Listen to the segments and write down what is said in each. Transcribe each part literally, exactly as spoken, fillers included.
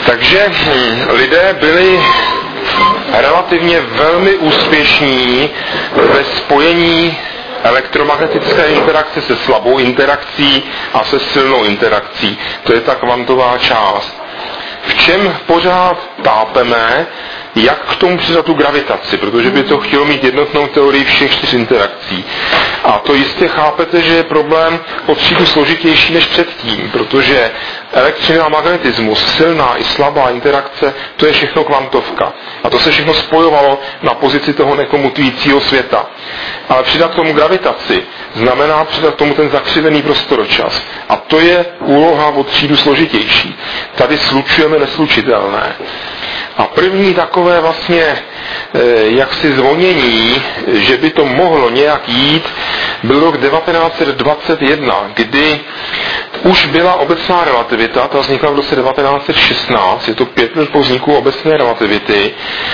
Takže lidé byli relativně velmi úspěšní ve spojení elektromagnetické interakce se slabou interakcí a se silnou interakcí. To je ta kvantová část. V čem pořád tápeme, jak k tomu přidat tu gravitaci, protože by to chtělo mít jednotnou teorii všech čtyř interakcí. A to jistě chápete, že je problém o třídu složitější než předtím, protože elektřina a magnetismus, silná i slabá interakce, to je všechno kvantovka. A to se všechno spojovalo na pozici toho nekomutujícího světa. Ale přidat tomu gravitaci znamená přidat tomu ten zakřivený prostoročas. A to je úloha o třídu složitější. Tady slučujeme neslučitelné. A první takové vlastně jaksi zvonění, že by to mohlo nějak jít, byl rok devatenáct set dvacet jedna, kdy už byla obecná relativita, ta vznikla v roce devatenáct set šestnáct, je to pět let po vzniku obecné relativity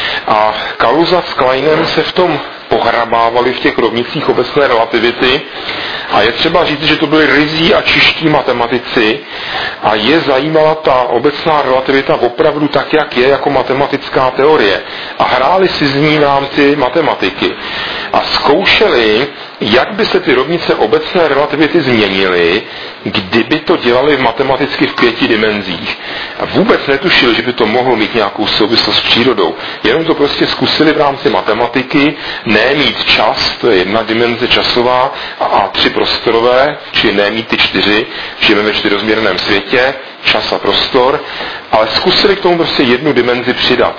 a Kaluza s Kleinem se v tom pohrabávali v těch rovnicích obecné relativity a je třeba říct, že to byli ryzí a čiští matematici a je zajímala ta obecná relativita opravdu tak, jak je, jako matematická teorie a hráli si z ní v rámci matematiky a zkoušeli, jak by se ty rovnice obecné relativity změnily, kdyby to dělali matematicky v pěti dimenzích. A vůbec netušili, že by to mohlo mít nějakou souvislost s přírodou. Jenom to prostě zkusili v rámci matematiky, ne mít čas, to je jedna dimenze časová, a tři prostorové, či ne mít ty čtyři, žijeme ve čtyřrozměrném světě, čas a prostor, ale zkusili k tomu prostě jednu dimenzi přidat.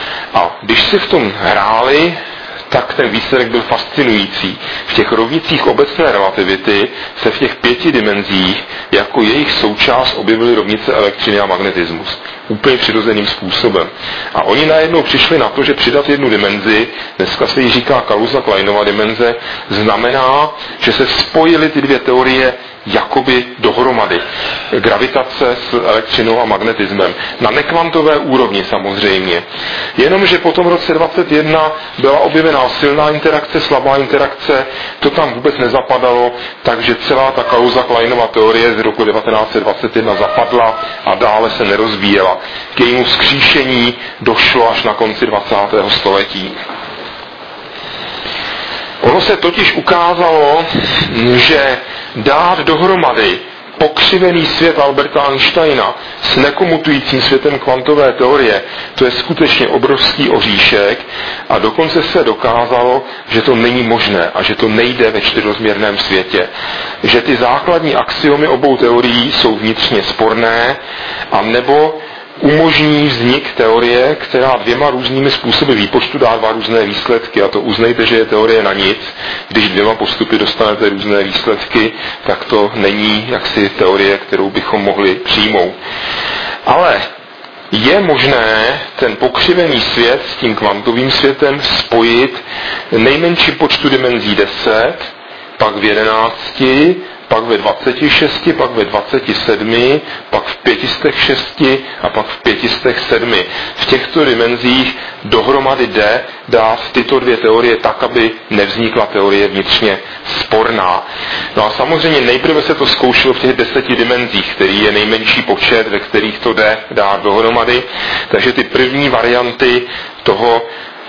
A když si v tom hráli, tak ten výsledek byl fascinující. V těch rovnicích obecné relativity se v těch pěti dimenzích jako jejich součást objevily rovnice elektřiny a magnetismus. Úplně přirozeným způsobem. A oni najednou přišli na to, že přidat jednu dimenzi, dneska se jí říká Kaluza-Kleinova dimenze, znamená, že se spojily ty dvě teorie jakoby dohromady. Gravitace s elektřinou a magnetismem. Na nekvantové úrovni samozřejmě. Jenomže po tom roce dvacet jedna byla objevená silná interakce, slabá interakce, to tam vůbec nezapadalo, takže celá ta Kaluza-Kleinova teorie z roku devatenáct set dvacet jedna zapadla a dále se nerozvíjela. K jejímu vzkříšení došlo až na konci dvacátého století. Ono se totiž ukázalo, že dát dohromady pokřivený svět Alberta Einsteina s nekomutujícím světem kvantové teorie, to je skutečně obrovský oříšek a dokonce se dokázalo, že to není možné a že to nejde ve čtyřrozměrném světě. Že ty základní axiomy obou teorií jsou vnitřně sporné a nebo umožní vznik teorie, která dvěma různými způsoby výpočtu dá dva různé výsledky. A to uznejte, že je teorie na nic. Když dvěma postupy dostanete různé výsledky, tak to není jaksi teorie, kterou bychom mohli přijmout. Ale je možné ten pokřivený svět s tím kvantovým světem spojit nejmenší počtu dimenzí deset, pak v jedenácti, pak ve dvaceti šesti, pak ve dvaceti sedmi, pak v pětistech šesti a pak v pětistech sedmi. V těchto dimenzích dohromady jde dát tyto dvě teorie tak, aby nevznikla teorie vnitřně sporná. No a samozřejmě nejprve se to zkoušelo v těch deseti dimenzích, který je nejmenší počet, ve kterých to jde dát dohromady. Takže ty první varianty toho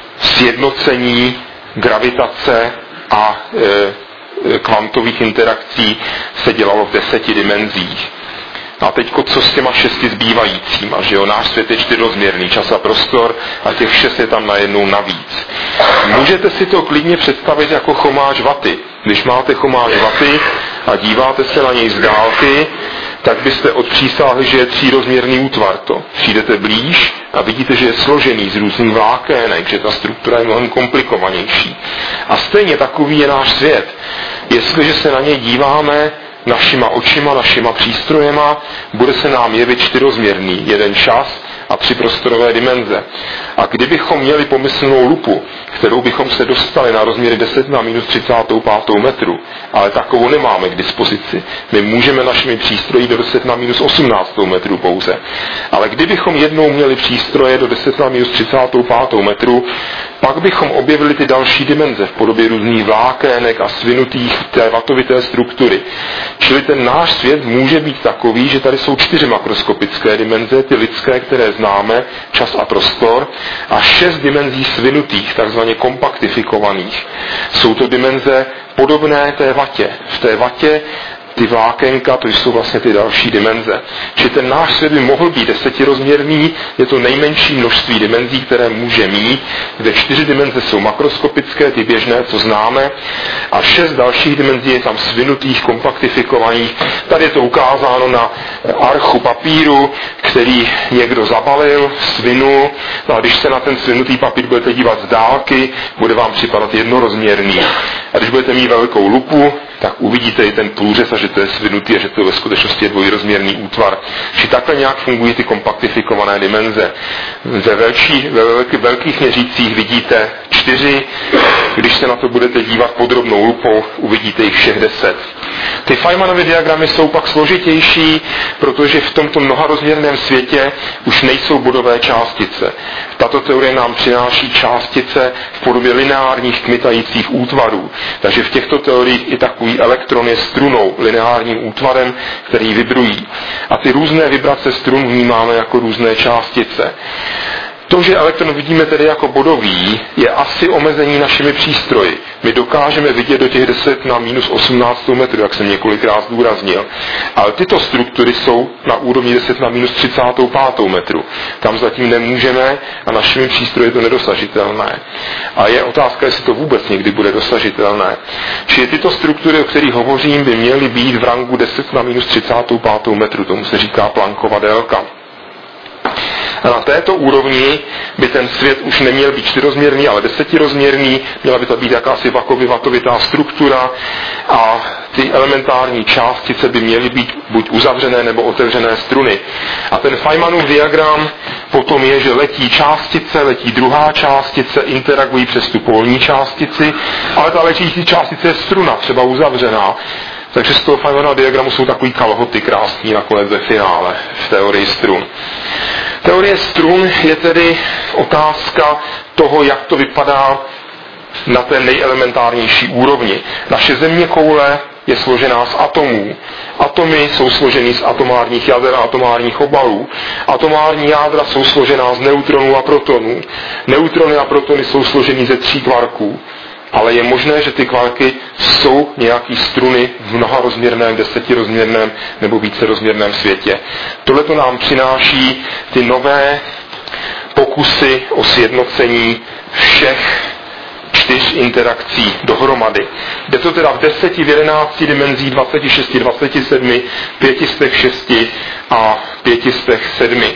sjednocení gravitace a e, kvantových interakcí se dělalo v deseti dimenzích. A teďko co s těma šesti zbývajícíma, že jo, náš svět je čtyřrozměrný, čas a prostor a těch šest je tam najednou navíc. Můžete si to klidně představit jako chomáč vaty. Když máte chomáč vaty a díváte se na něj z dálky, tak byste odpřísáhli, že je třírozměrný útvar. To přijdete blíž a vidíte, že je složený z různých vlákének, že ta struktura je mnohem komplikovanější. A stejně takový je náš svět. Jestliže se na něj díváme našima očima, našima přístrojema, bude se nám jevit čtyřrozměrný, jeden čas a tři prostorové dimenze. A kdybychom měli pomyslnou lupu, kterou bychom se dostali na rozměry deset na minus třicet pět metru, ale takovou nemáme k dispozici. My můžeme našimi přístroji do deset na minus osmnáct metru pouze. Ale kdybychom jednou měli přístroje do deset na minus třicet pět metru, Pak bychom objevili ty další dimenze v podobě různých vlákének a svinutých té vatovité struktury. Čili ten náš svět může být takový, že tady jsou čtyři makroskopické dimenze, ty lidské, které známe, čas a prostor, a šest dimenzí svinutých, takzvaně kompaktifikovaných. Jsou to dimenze podobné té vatě. V té vatě ty vlákenka, to jsou vlastně ty další dimenze. Čili ten náš svět by mohl být desetirozměrný, je to nejmenší množství dimenzí, které může mít, kde čtyři dimenze jsou makroskopické, ty běžné, co známe, a šest dalších dimenzí je tam svinutých, kompaktifikovaných. Tady je to ukázáno na archu papíru, který někdo zabalil, svinul, no a když se na ten svinutý papír budete dívat z dálky, bude vám připadat jednorozměrný. A když budete mít velkou lupu, tak uvidíte i ten průřez a že to je svinutý a že to ve skutečnosti je dvojrozměrný útvar. Či takhle nějak fungují ty kompaktifikované dimenze. Ve, velčí, ve velký, velkých měřících vidíte čtyři, když se na to budete dívat podrobnou lupou, uvidíte jich všech deset. Ty Feynmanovy diagramy jsou pak složitější, protože v tomto mnoharozměrném světě už nejsou bodové částice. Tato teorie nám přináší částice v podobě lineárních kmitajících útvarů. Takže v těchto teoriích i takový elektron je strunou, lineárním útvarem, který vibrují. A ty různé vibrace strun vnímáme jako různé částice. To, že elektron vidíme tedy jako bodový, je asi omezení našimi přístroji. My dokážeme vidět do těch deset na minus osmnáct metrů, jak jsem několikrát zdůraznil. Ale tyto struktury jsou na úrovni deset na minus třicet pět metru. Tam zatím nemůžeme a našimi přístroji je to nedosažitelné. A je otázka, jestli to vůbec někdy bude dosažitelné. Čili tyto struktury, o kterých hovořím, by měly být v rangu deset na minus třicet pět metru. Tomu se říká Planckova délka. A na této úrovni by ten svět už neměl být čtyřrozměrný, ale desetirozměrný, měla by to být jakási vakovitá struktura a ty elementární částice by měly být buď uzavřené nebo otevřené struny. A ten Feynmanův diagram potom je, že letí částice, letí druhá částice, interagují přes tu polní částici, ale ta letící částice je struna, třeba uzavřená. Takže z toho Feynmanova diagramu jsou takový kalhoty krásný nakonec ve finále v teorii strun. Teorie strun je tedy otázka toho, jak to vypadá na té nejelementárnější úrovni. Naše zeměkoule je složená z atomů. Atomy jsou složeny z atomárních jader a atomárních obalů. Atomární jádra jsou složená z neutronů a protonů. Neutrony a protony jsou složeny ze tří kvarků. Ale je možné, že ty kvarky jsou nějaký struny v mnoharozměrném, desetirozměrném nebo vícerozměrném světě. Tohle to nám přináší ty nové pokusy o sjednocení všech čtyř interakcí dohromady. Jde to teda v deseti, v jedenácti dimenzích, dvaceti šesti, dvaceti sedmi, pětistech šesti a pětistech sedmi.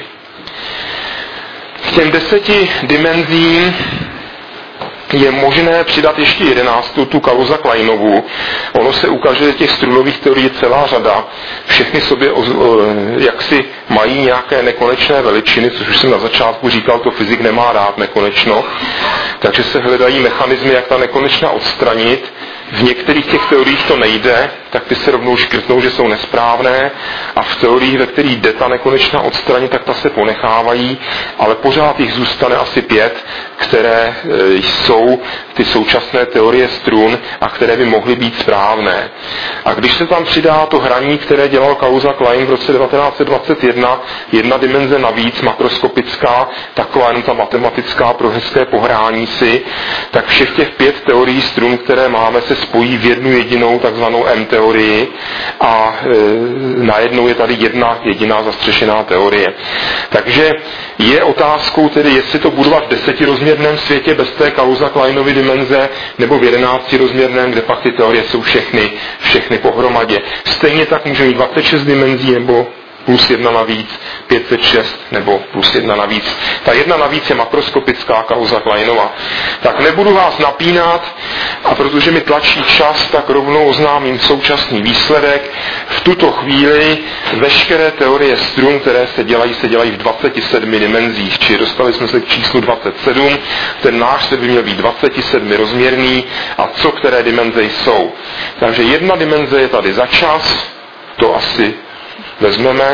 K těm deseti dimenzím je možné přidat ještě jedenáctou, tu Kaluza-Kleinovu. Ono se ukáže, že těch strunových teorií je celá řada. Všechny sobě jaksi mají nějaké nekonečné veličiny, což už jsem na začátku říkal, to fyzik nemá rád nekonečno. Takže se hledají mechanismy, jak ta nekonečna odstranit. V některých těch teoriích to nejde, tak ty se rovnou škrtnou, že jsou nesprávné, a v teoriích, ve kterých jde ta nekonečna odstranit, tak ta se ponechávají, ale pořád jich zůstane asi pět, které jsou ty současné teorie strun a které by mohly být správné. A když se tam přidá to hraní, které dělal Kaluza-Klein v roce devatenáct set dvacet jedna, jedna dimenze navíc, makroskopická, taková jenom ta matematická pro hezké pohrání si, tak všech těch pět teorií strun, které máme, se spojí v jednu jedinou takzvanou M-teorii a e, najednou je tady jedna jediná zastřešená teorie. Takže je otázkou tedy, jestli to budovat v desetirozměrném světě bez té Kaluza-Kleinovy dimenze, nebo v jedenáctirozměrném, kde pak ty teorie jsou všechny, všechny pohromadě. Stejně tak může mít dvacet šest dimenzí, nebo plus jedna navíc, pět set šest nebo plus jedna navíc. Ta jedna navíc je makroskopická Kaluza-Kleinova. Tak nebudu vás napínat, a protože mi tlačí čas, tak rovnou oznámím současný výsledek. V tuto chvíli veškeré teorie strun, které se dělají, se dělají v dvaceti sedmi dimenzích, či dostali jsme se k číslu dvacet sedm, ten náš se by měl být dvacet sedm rozměrný, a co které dimenze jsou. Takže jedna dimenze je tady za čas, to asi vezmeme,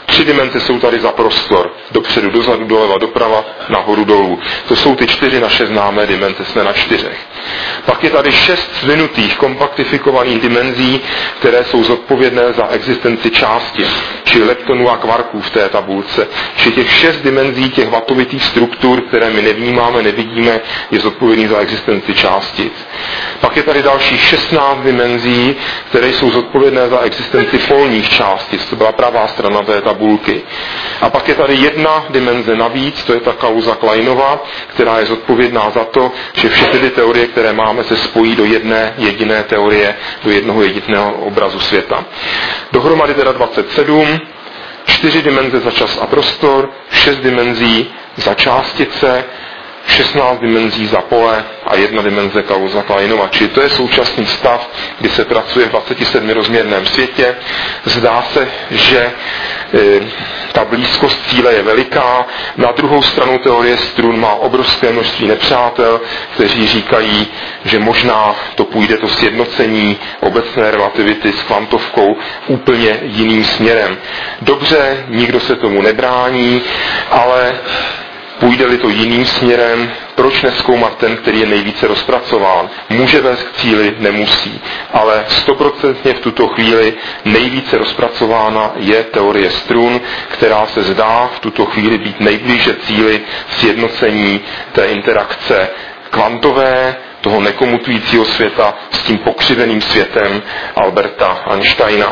Tři dimenze jsou tady za prostor. Dopředu, dozadu, doleva, doprava, nahoru, dolů. To jsou ty čtyři naše známé dimenze, jsme na čtyřech. Pak je tady šest svinutých, kompaktifikovaných dimenzí, které jsou zodpovědné za existenci částic, či leptonů a kvarků v té tabulce. Či těch šest dimenzí, těch vatovitých struktur, které my nevnímáme, nevidíme, je zodpovědný za existenci částic. Pak je tady dalších šestnáct dimenzí, které jsou zodpovědné za existenci polních částic. To byla pravá strana té tabulky. A pak je tady jedna dimenze navíc, to je ta kauza Kleinova, která je zodpovědná za to, že všechny ty teorie, které máme, se spojí do jedné jediné teorie, do jednoho jediného obrazu světa. Dohromady teda dvacet sedm, čtyři dimenze za čas a prostor, šest dimenzí za částice, šestnáct dimenzí za pole a jedna dimenze kauza Kleinova. Čili to je současný stav, kdy se pracuje v dvacetisedmirozměrném světě. Zdá se, že e, ta blízkost cíle je veliká. Na druhou stranu teorie strun má obrovské množství nepřátel, kteří říkají, že možná to půjde to sjednocení obecné relativity s kvantovkou úplně jiným směrem. Dobře, nikdo se tomu nebrání, ale půjde-li to jiným směrem, proč nezkoumat ten, který je nejvíce rozpracován? Může vést k cíli, nemusí. Ale stoprocentně v tuto chvíli nejvíce rozpracována je teorie strun, která se zdá v tuto chvíli být nejblíže cíli sjednocení té interakce kvantové, toho nekomutujícího světa s tím pokřiveným světem Alberta Einsteina.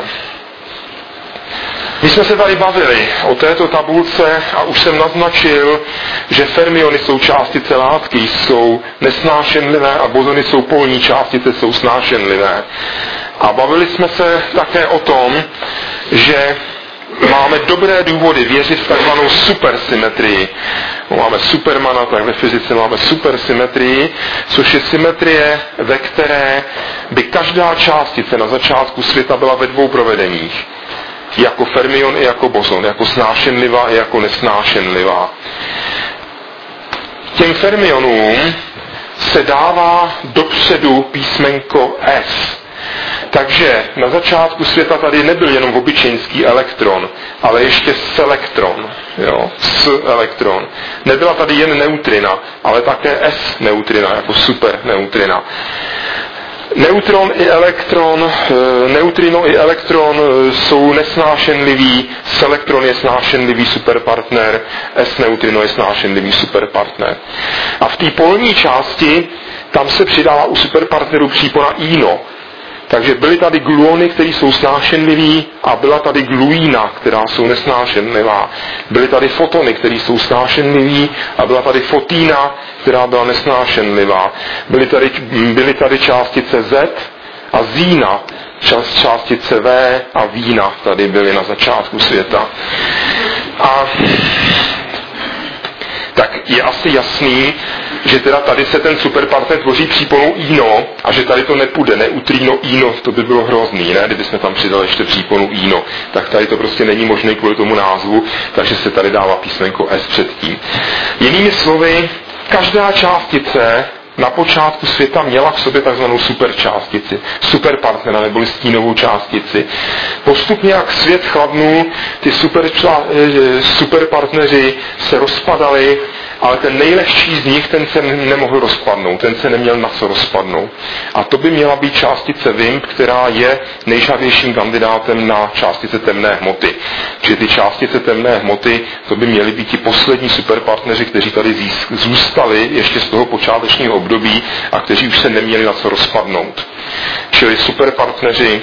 My jsme se tady bavili o této tabulce a už jsem naznačil, že fermiony jsou částice látky, jsou nesnášenlivé a bozony jsou polní částice, jsou snášenlivé. A bavili jsme se také o tom, že máme dobré důvody věřit v takzvanou supersymetrii. Máme Supermana, tak ve fyzice máme supersymetrii, což je symetrie, ve které by každá částice na začátku světa byla ve dvou provedeních. Jako fermion i jako bozon, jako snášenlivá i jako nesnášenlivá. Těm fermionům se dává dopředu písmenko S. Takže na začátku světa tady nebyl jenom obyčejný elektron, ale ještě selektron, jo, s elektron. Nebyla tady jen neutrina, ale také S neutrina, jako superneutrina. Neutron i elektron, neutrino i elektron jsou nesnášenliví, selektron je snášenlivý superpartner, S neutrino je snášenlivý superpartner. A v té polní části tam se přidává u superpartnerů přípona ino. Takže byly tady gluony, které jsou snášenliví a byla tady gluína, která jsou nesnášenlivá. Byly tady fotony, které jsou snášenliví a byla tady fotína, která byla nesnášenlivá. Byly tady, byly tady částice Z a zína, čas, částice V a vína tady byly na začátku světa. A tak je asi jasný, že teda tady se ten superpartner tvoří příponou ino a že tady to nepůjde, neutrino ino, to by bylo hrozný, ne, kdyby jsme tam přidali ještě příponu ino, tak tady to prostě není možné kvůli tomu názvu, takže se tady dává písmenko S předtím. Jinými slovy, každá částice na počátku světa měla v sobě takzvanou superčástici, superpartnera neboli stínovou částici. Postupně, jak svět chladnul, ty superča, superpartneři se rozpadali, ale ten nejlehčí z nich, ten se nemohl rozpadnout, ten se neměl na co rozpadnout. A to by měla být částice Wimp, která je nejžavějším kandidátem na částice temné hmoty. Čili ty částice temné hmoty, to by měly být ti poslední superpartneři, kteří tady zůstali ještě z toho počátečního období a kteří už se neměli na co rozpadnout. Čili superpartneři.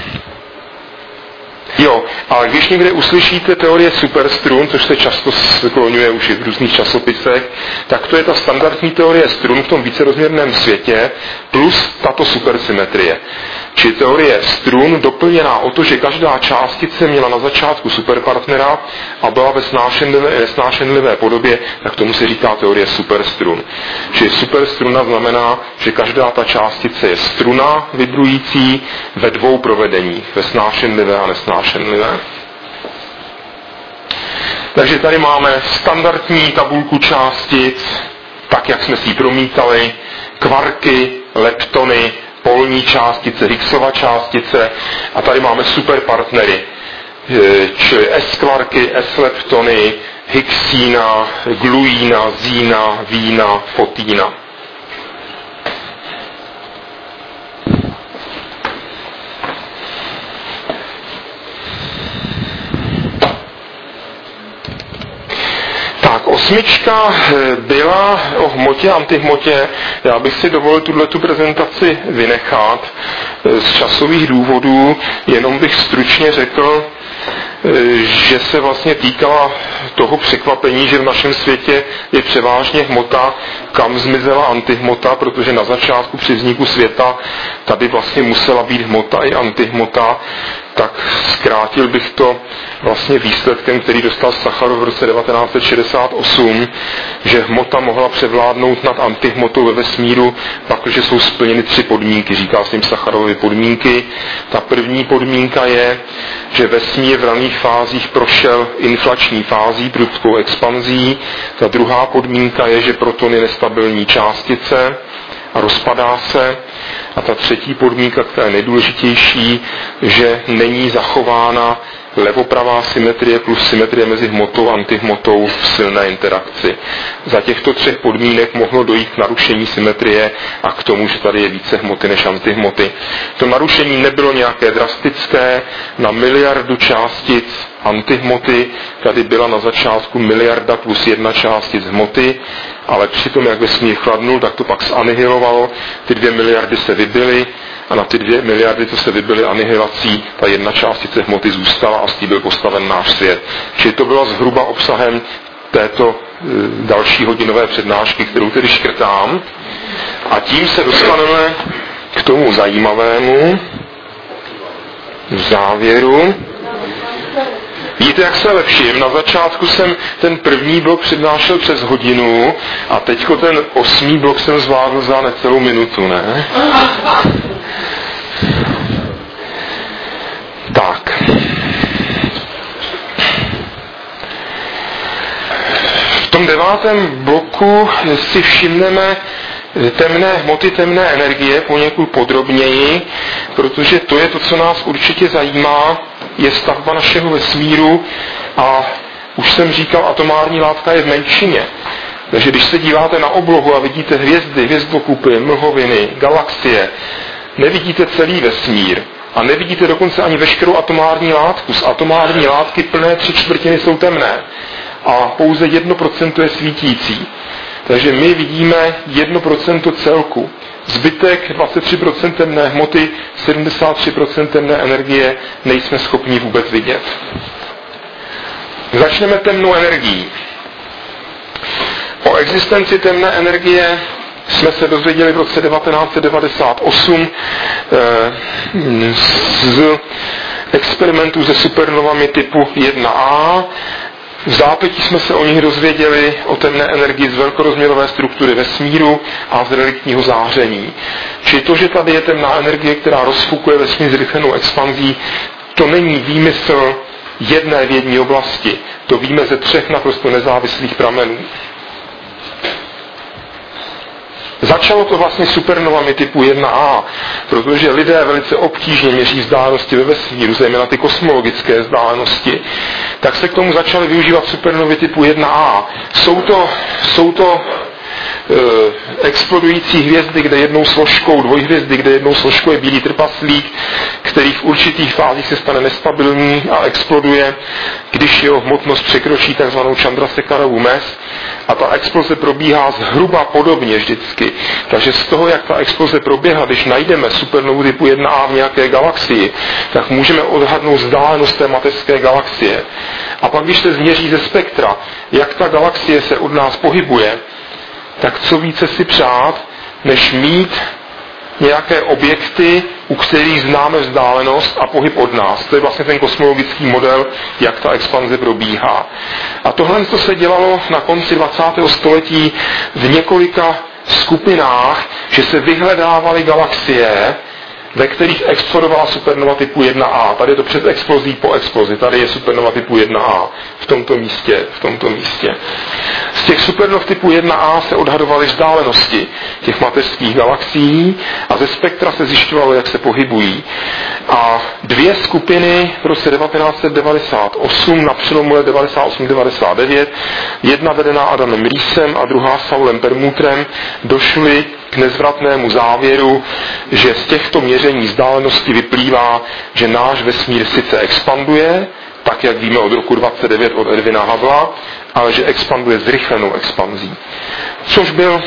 Jo, ale když někde uslyšíte teorie superstrun, což se často skloňuje už i v různých časopisech, tak to je ta standardní teorie strun v tom vícerozměrném světě plus tato supersymetrie. Či teorie strun doplněná o to, že každá částice měla na začátku superpartnera a byla ve snášenlivé, snášenlivé podobě, tak tomu se říká teorie superstrun. Či superstruna znamená, že každá ta částice je struna vibrující ve dvou provedeních, ve snášenlivé a nesnášenlivé. Takže tady máme standardní tabulku částic, tak jak jsme si ji promítali, kvarky, leptony, polní částice, Higgsova částice a tady máme superpartnery. čili S-kvarky, S-leptony, hixína, gluína, zína, vína, fotína. Tak, osmička byla o hmotě a antihmotě. Já bych si dovolil tuto prezentaci vynechat z časových důvodů, jenom bych stručně řekl, že se vlastně týkala toho překvapení, že v našem světě je převážně hmota, kam zmizela antihmota, protože na začátku při vzniku světa tady vlastně musela být hmota i antihmota, tak zkrátil bych to vlastně výsledkem, který dostal Sacharov v roce devatenáct set šedesát osm, že hmota mohla převládnout nad antihmotou ve vesmíru, pakliže jsou splněny tři podmínky, říká s ním Sacharovy podmínky. Ta první podmínka je, že vesmír v raných fázích prošel inflační fází, prudkou expanzí. Ta druhá podmínka je, že proton je nestabilní částice a rozpadá se. A ta třetí podmínka, která je nejdůležitější, že není zachována levopravá symetrie plus symetrie mezi hmotou a antihmotou v silné interakci. Za těchto třech podmínek mohlo dojít k narušení symetrie a k tomu, že tady je více hmoty než antihmoty. To narušení nebylo nějaké drastické, na miliardu částic antihmoty tady byla na začátku miliarda plus jedna částic hmoty, ale přitom, jak vesmír chladnul, tak to pak zanihilovalo, ty dvě miliardy se vybily a na ty dvě miliardy, co se vybily anihilací, ta jedna částice hmoty zůstala a s tím byl postaven náš svět. Čili to bylo zhruba obsahem této e, další hodinové přednášky, kterou tedy škrtám. A tím se dostaneme k tomu zajímavému v závěru. Víte, jak se lepším? Na začátku jsem ten první blok přednášel přes hodinu a teďko ten osmý blok jsem zvládl za necelou minutu, ne? Tak. V tom devátém bloku si všimneme temné hmoty, temné energie poněkud podrobněji, protože to je to, co nás určitě zajímá, je stavba našeho vesmíru a už jsem říkal, atomární látka je v menšině. Takže když se díváte na oblohu a vidíte hvězdy, hvězdokupy, mlhoviny, galaxie, nevidíte celý vesmír a nevidíte dokonce ani veškerou atomární látku. Z atomární látky plné tři čtvrtiny jsou temné a pouze jedno procento je svítící. Takže my vidíme jedno procento celku. Zbytek dvacet tři procent temné hmoty, sedmdesát tři procent temné energie nejsme schopni vůbec vidět. Začneme temnou energií. O existenci temné energie jsme se dozvěděli v roce devatenáct set devadesát osm z experimentů se supernovami typu jedna A. V zápětí jsme se o nich dozvěděli o temné energii z velkorozměrové struktury vesmíru a z reliktního záření. Čili to, že tady je temná energie, která rozfukuje vesmír zrychlenou expanzí, to není výmysl jedné vědní oblasti. To víme ze třech naprosto nezávislých pramenů. Začalo to vlastně supernovami typu jedna A, protože lidé velice obtížně měří vzdálenosti ve vesmíru, zejména ty kosmologické vzdálenosti, tak se k tomu začaly využívat supernovy typu jedna A. Jsou to, jsou to e, explodující hvězdy, kde jednou složkou, dvojhvězdy, kde jednou složkou je bílý trpaslík, který v určitých fázích se stane nestabilní a exploduje, když jeho hmotnost překročí tzv. Chandrasekharovu mez. A ta exploze probíhá zhruba podobně vždycky. Takže z toho, jak ta exploze proběhla, když najdeme supernovu typu jedna A v nějaké galaxii, tak můžeme odhadnout vzdálenost té mateřské galaxie. A pak, když se změří ze spektra, jak ta galaxie se od nás pohybuje, tak co více si přát, než mít nějaké objekty, u kterých známe vzdálenost a pohyb od nás. To je vlastně ten kosmologický model, jak ta expanze probíhá. A tohle to se dělalo na konci dvacátého století v několika skupinách, že se vyhledávaly galaxie, ve kterých explodovala supernova typu jedna A. Tady je to před explozí, po explozi. Tady je supernova typu jedna A. V tomto místě, v tomto místě. Z těch supernov typu jedna A se odhadovaly vzdálenosti těch mateřských galaxií a ze spektra se zjišťovalo, jak se pohybují. A dvě skupiny v roce devatenáct set devadesát osm na přelomu let devadesát osm devadesát devět, jedna vedená Adamem Reesem a druhá Saulem Permutrem, došly k nezvratnému závěru, že z těchto měření vzdálenosti vyplývá, že náš vesmír sice expanduje, tak jak víme od roku dvacet devět od Edwina Hubbla, ale že expanduje zrychlenou expanzí. Což byl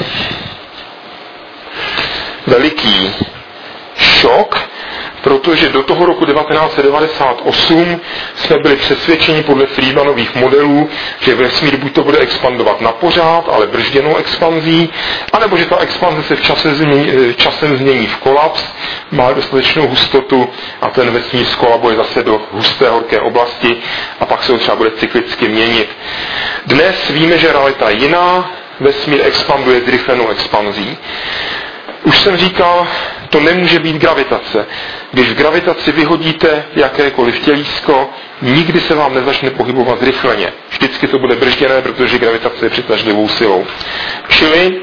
veliký šok, protože do toho roku devatenáct set devadesát osm jsme byli přesvědčeni podle Friedmanových modelů, že vesmír buď to bude expandovat na pořád, ale bržděnou expanzí, anebo že ta expanze se v čase změní, časem změní v kolaps, má dostatečnou hustotu a ten vesmír skolabuje zase do husté horké oblasti a pak se ho třeba bude cyklicky měnit. Dnes víme, že realita je jiná, vesmír expanduje zrychlenou expanzí. Už jsem říkal, to nemůže být gravitace. Když v gravitaci vyhodíte jakékoliv tělísko, nikdy se vám nezačne pohybovat zrychleně. Vždycky to bude bržděné, protože gravitace je přitažlivou silou. Čili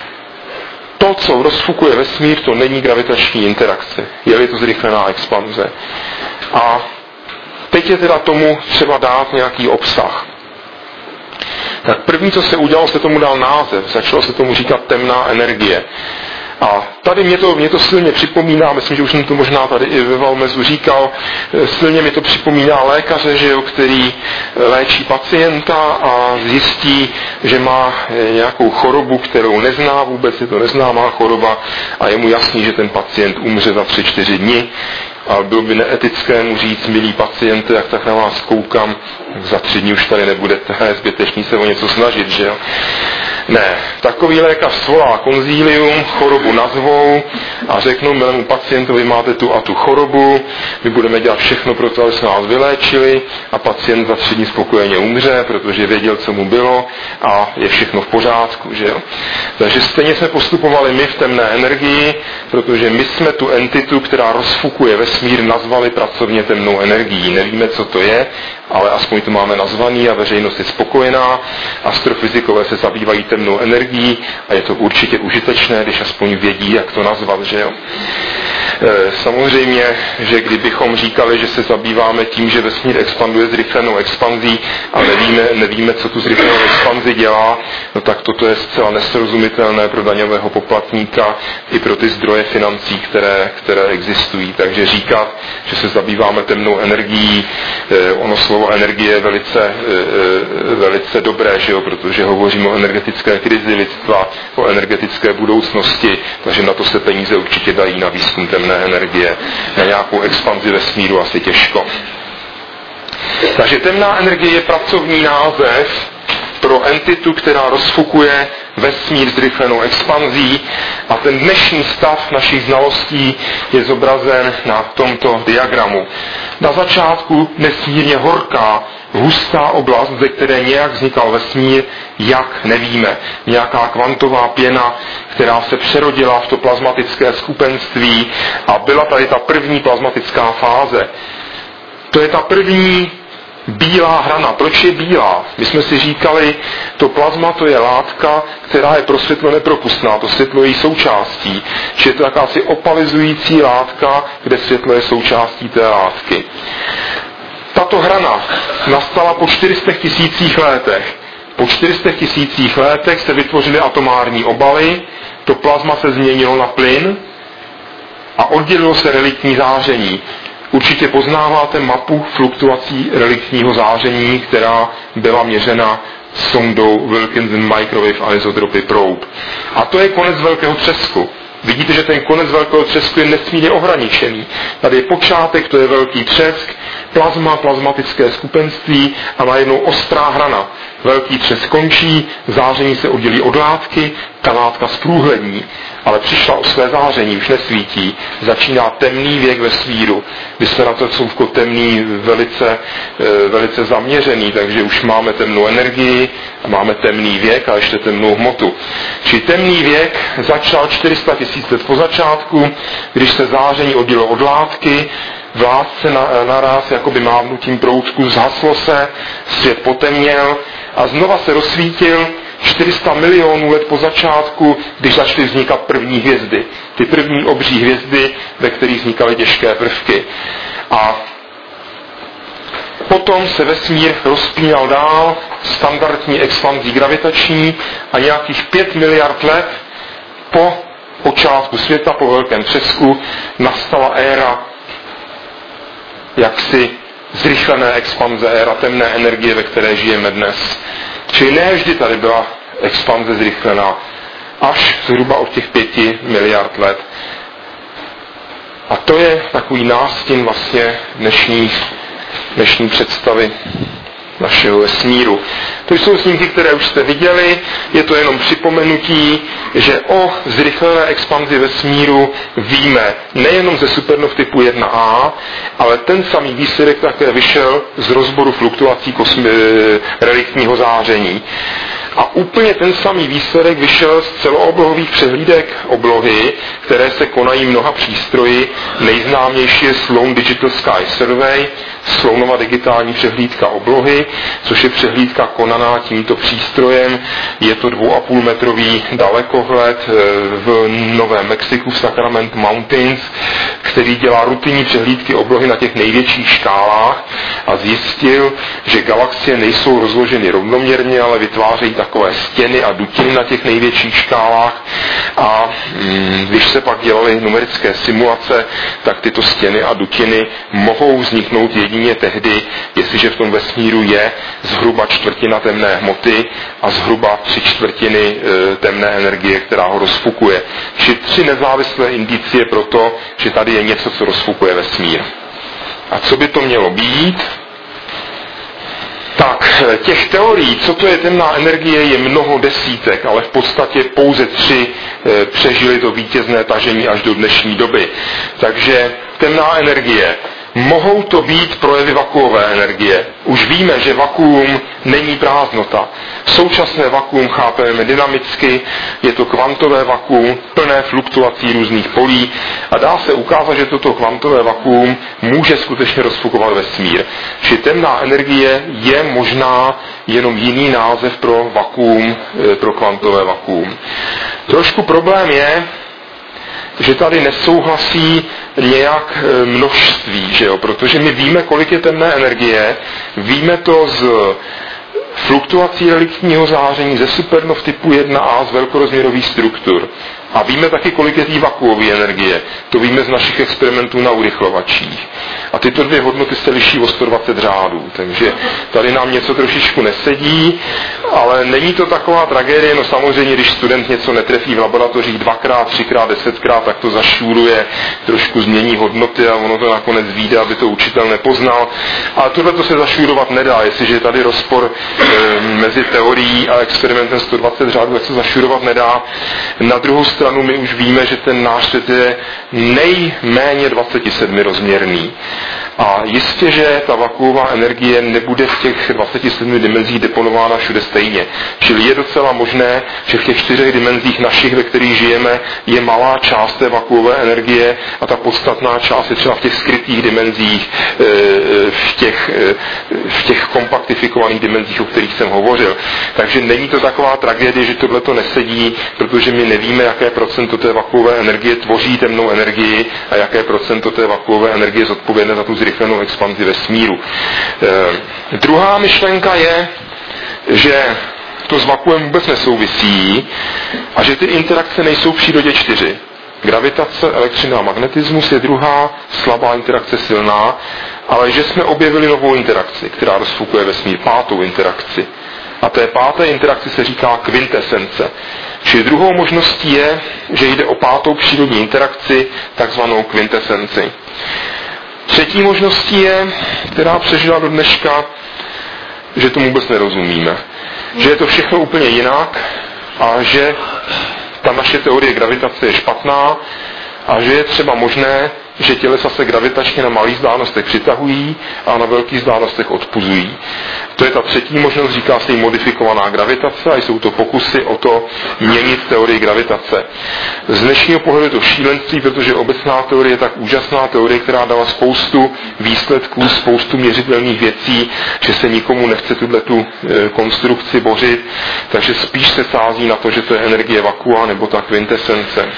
to, co rozfukuje vesmír, to není gravitační interakce. Je-li to zrychlená expanze. A teď je teda tomu třeba dát nějaký obsah. Tak první, co se udělalo, se tomu dal název. Začalo se tomu říkat temná energie. A tady mě to, mě to silně připomíná, myslím, že už jsem to možná tady i ve Valmezu říkal, silně mi to připomíná lékaře, že jo, který léčí pacienta a zjistí, že má nějakou chorobu, kterou nezná, vůbec je to neznámá choroba a je mu jasný, že ten pacient umře za tři, čtyři dny. A bylo by neetické mu říct, milí paciente, jak tak na vás koukám, za tři dny už tady nebudete, je zbytečný se o něco snažit, že jo. Ne, takový lékař svolá konzílium, chorobu nazvou a řeknou milému pacientovi, máte tu a tu chorobu, my budeme dělat všechno pro to, aby jsme vás vyléčili a pacient za tři dny spokojeně umře, protože věděl, co mu bylo a je všechno v pořádku, že jo. Takže stejně jsme postupovali my v temné energii, protože my jsme tu entitu, která rozfukuje vesmír, nazvali pracovně temnou energií. Nevíme, co to je, ale aspoň to máme nazvaný a veřejnost je spokojená. Astrofyzikové se zabývají temnou energií a je to určitě užitečné, když aspoň vědí, jak to nazvat, že jo. E, samozřejmě, že kdybychom říkali, že se zabýváme tím, že vesmír expanduje zrychlenou expanzí a nevíme, nevíme, co tu zrychlenou expanzi dělá, no tak toto je zcela nesrozumitelné pro daňového poplatníka i pro ty zdroje financí, které, které existují. Takže říkat, že se zabýváme temnou energií, e, ono slovo energie je velice, e, velice dobré, že jo, protože hovoříme o energetické krizi lidstva, o energetické budoucnosti, takže na to se peníze určitě dají na výzkum temné energie, na nějakou expanzi vesmíru asi těžko. Takže temná energie je pracovní název pro entitu, která rozfukuje vesmír zrychlenou expanzí a ten dnešní stav našich znalostí je zobrazen na tomto diagramu. Na začátku nesmírně horká, hustá oblast, ze které nějak vznikal vesmír, jak nevíme. Nějaká kvantová pěna, která se přerodila v to plazmatické skupenství a byla tady ta první plazmatická fáze. To je ta první bílá hrana. Proč je bílá? My jsme si říkali, to plazma to je látka, která je pro světlo nepropustná, to světlo je její součástí. Či je to jakási opalizující látka, kde světlo je součástí té látky. Tato hrana nastala po čtyři sta tisících letech. Po čtyři sta tisících letech se vytvořily atomární obaly, to plazma se změnilo na plyn a oddělilo se reliktní záření. Určitě poznáváte mapu fluktuací reliktního záření, která byla měřena sondou Wilkinson Microwave Anisotropy Probe. A to je konec velkého třesku. Vidíte, že ten konec velkého třesku je nesmírně ohraničený. Tady je počátek, to je velký třesk, plazma, plazmatické skupenství a najednou ostrá hrana. Velký třesk končí, záření se oddělí od látky, ta látka zprůhlední, ale přišla o své záření, už nesvítí. Začíná temný věk vesmíru. My jsme na to souvko temný velice, velice zaměřený, takže už máme temnou energii, máme temný věk a ještě temnou hmotu. Čili temný věk začal čtyři sta tisíc let po začátku, když se záření oddělilo od látky, v látce naraz jakoby mávnutím proutku zhaslo se, svět potemněl a znova se rozsvítil čtyři sta milionů let po začátku, když začaly vznikat první hvězdy. Ty první obří hvězdy, ve kterých vznikaly těžké prvky. A potom se vesmír rozpínal dál, standardní expanzí gravitační a nějakých pět miliard let po počátku světa, po velkém třesku, nastala éra jaksi zrychlené expanze, éra temné energie, ve které žijeme dnes. Čili ne vždy tady byla expanze zrychlená, až zhruba od těch pěti miliard let. A to je takový nástin vlastně dnešní, dnešní představy našeho vesmíru. To jsou snímky, které už jste viděli, je to jenom připomenutí, že o zrychlené expanzi vesmíru víme nejenom ze supernov typu jedna A, ale ten samý výsledek také vyšel z rozboru fluktuací kosmi- reliktního záření. A úplně ten samý výsledek vyšel z celooblohových přehlídek oblohy, které se konají mnoha přístroji. Nejznámější je Sloan Digital Sky Survey, Sloanova digitální přehlídka oblohy, což je přehlídka konaná tímto přístrojem. Je to dvou a půl metrový dalekohled v Novém Mexiku v Sacramento Mountains, který dělá rutinní přehlídky oblohy na těch největších škálách a zjistil, že galaxie nejsou rozloženy rovnoměrně, ale vytvářejí takové stěny a dutiny na těch největších škálách a mm, když se pak dělaly numerické simulace, tak tyto stěny a dutiny mohou vzniknout jedině tehdy, jestliže v tom vesmíru je zhruba čtvrtina temné hmoty a zhruba tři čtvrtiny e, temné energie, která ho rozfukuje. Či tři nezávislé indicie pro to, že tady je něco, co rozfukuje vesmír. A co by to mělo být? Tak, těch teorií, co to je temná energie, je mnoho desítek, ale v podstatě pouze tři e, přežili to vítězné tažení až do dnešní doby. Takže temná energie. Mohou to být projevy vakuové energie. Už víme, že vakuum není prázdnota. Současné vakuum chápeme dynamicky, je to kvantové vakuum, plné fluktuací různých polí a dá se ukázat, že toto kvantové vakuum může skutečně rozfukovat vesmír. Že temná energie je možná jenom jiný název pro vakuum, pro kvantové vakuum. Trošku problém je, že tady nesouhlasí nějak množství, že jo? Protože my víme, kolik je temné energie, víme to z fluktuací reliktního záření, ze supernov typu jedna A, z velkorozměrových struktur. A víme taky, kolik je té vakuové energie. To víme z našich experimentů na urychlovačích. A tyto dvě hodnoty se liší o sto dvacet řádů. Takže tady nám něco trošičku nesedí, ale není to taková tragédie. No samozřejmě, když student něco netrefí v laboratořích dvakrát, třikrát, desetkrát, tak to zašůruje, trošku změní hodnoty a ono to nakonec vyjde, aby to učitel nepoznal. Ale tohle to se zašůrovat nedá. Jestliže je tady rozpor e, mezi teorií a experimentem sto dvacet řádů, tak se zašůrovat nedá. Na druhou stranu my už víme, že ten náš svět je nejméně dvacet sedm rozměrný. A jistě, že ta vakuová energie nebude v těch dvaceti sedmi dimenzích deponována všude stejně. Čili je docela možné, že v těch čtyřech dimenzích našich, ve kterých žijeme, je malá část té vakuové energie a ta podstatná část je třeba v těch skrytých dimenzích, v těch, v těch kompaktifikovaných dimenzích, o kterých jsem hovořil. Takže není to taková tragédie, že tohle to nesedí, protože my nevíme, jaké procento té vakuové energie tvoří temnou energii a jaké procento té vakuové energie je zodpovědné za tu zrychlenou expanzi vesmíru. E, druhá myšlenka je, že to s vakuem vůbec nesouvisí a že ty interakce nejsou v přírodě čtyři. Gravitace, elektřina a magnetismus je druhá slabá interakce silná, ale že jsme objevili novou interakci, která rozfukuje vesmír, pátou interakci. A té páté interakci se říká kvintesence. Čili druhou možností je, že jde o pátou přírodní interakci, takzvanou kvintesenci. Třetí možností je, která přežila do dneška, že tomu vůbec nerozumíme. Že je to všechno úplně jinak a že ta naše teorie gravitace je špatná a že je třeba možné že tělesa se gravitačně na malých vzdálenostech přitahují a na velkých vzdálenostech odpuzují. To je ta třetí možnost, říká se jí modifikovaná gravitace a jsou to pokusy o to měnit teorii gravitace. Z dnešního pohledu je to šílenství, protože obecná teorie je tak úžasná teorie, která dala spoustu výsledků, spoustu měřitelných věcí, že se nikomu nechce tuhletu konstrukci bořit, takže spíš se sází na to, že to je energie vakua nebo ta kvintesence.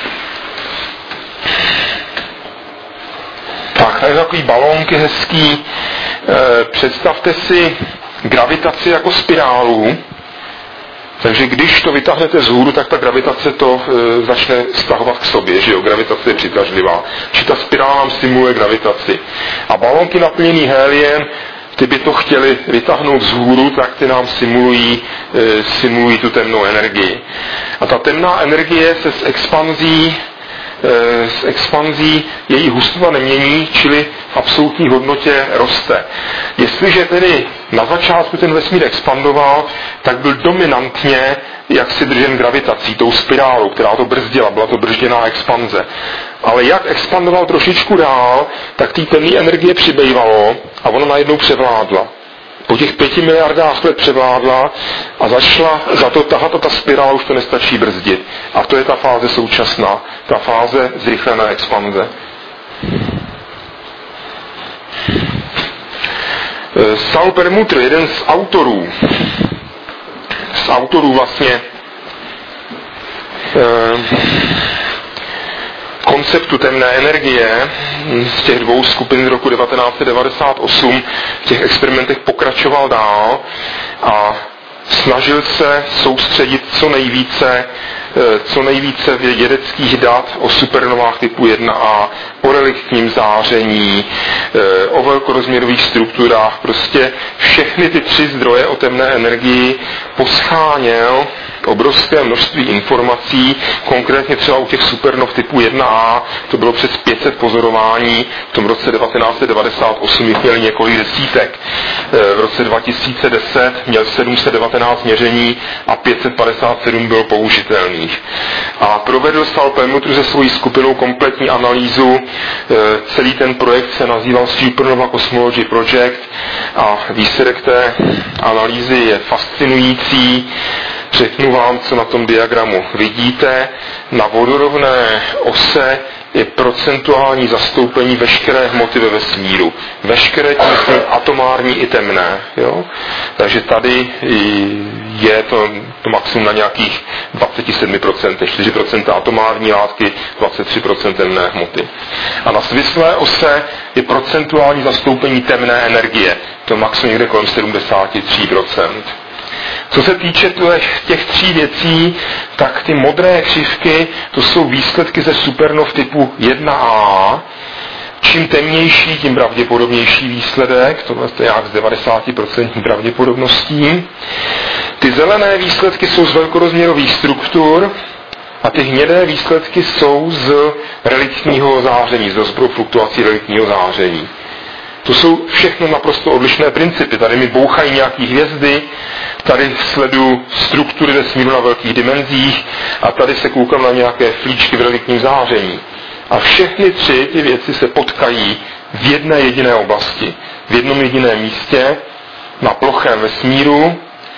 Tak, tady je takový balónky hezký. E, představte si gravitaci jako spirálu. Takže když to vytáhnete z hůru, tak ta gravitace to e, začne stahovat k sobě, že jo, gravitace je přitažlivá. Či ta spirála nám simuluje gravitaci. A balónky naplněný héliem, ty by to chtěli vytáhnout z hůru, tak ty nám simulují, e, simulují tu temnou energii. A ta temná energie se s expanzí s expanzí její hustota nemění, čili v absolutní hodnotě roste. Jestliže tedy na začátku ten vesmír expandoval, tak byl dominantně jaksi držen gravitací, tou spirálou, která to brzdila, byla to brzděná expanze. Ale jak expandoval trošičku dál, tak té temné energie přibývalo a ona najednou převládla. Po těch pěti miliardách let převládla a začala za to tahat a ta spirála už to nestačí brzdit. A to je ta fáze současná, ta fáze zrychlené expanze. Saul Perlmutter, jeden z autorů, z autorů vlastně konceptu temné energie z těch dvou skupin z roku devatenáct set devadesát osm v těch experimentech pokračoval dál a snažil se soustředit co nejvíce, co nejvíce vědeckých dat o supernovách typu jedna a, o reliktním záření, o velkorozměrových strukturách. Prostě všechny ty tři zdroje o temné energii poscháněl obrovské množství informací, konkrétně třeba u těch supernov typu jedna a, to bylo přes pět set pozorování, v tom roce devatenáct set devadesát osm jich měli několik desítek. V roce dva tisíce deset měl sedm set devatenáct měření a pět set padesát sedm bylo použitelných. A provedl Saul Perlmutter se svojí skupinou kompletní analýzu. Celý ten projekt se nazýval Supernova Cosmology Project a výsledek té analýzy je fascinující. Řeknu vám, co na tom diagramu vidíte. Na vodorovné ose je procentuální zastoupení veškeré hmoty ve vesmíru. Veškeré tím myslím atomární i temné. Jo? Takže tady je to, to maximum na nějakých dvacet sedm procent, čtyři procenta atomární látky, dvacet tři procent temné hmoty. A na svislé ose je procentuální zastoupení temné energie. To maximum někde kolem sedmdesát tři procent. Co se týče těch tří věcí, tak ty modré křivky, to jsou výsledky ze supernov typu jedna a. Čím temnější, tím pravděpodobnější výsledek, tohle je nějak z devadesát procent pravděpodobností. Ty zelené výsledky jsou z velkorozměrových struktur a ty hnědé výsledky jsou z reliktního záření, z rozboru fluktuací reliktního záření. To jsou všechno naprosto odlišné principy. Tady mi bouchají nějaké hvězdy, tady sleduju struktury vesmíru na velkých dimenzích a tady se koukám na nějaké flíčky v reliktním záření. A všechny tři ty věci se potkají v jedné jediné oblasti, v jednom jediném místě, na plochém vesmíru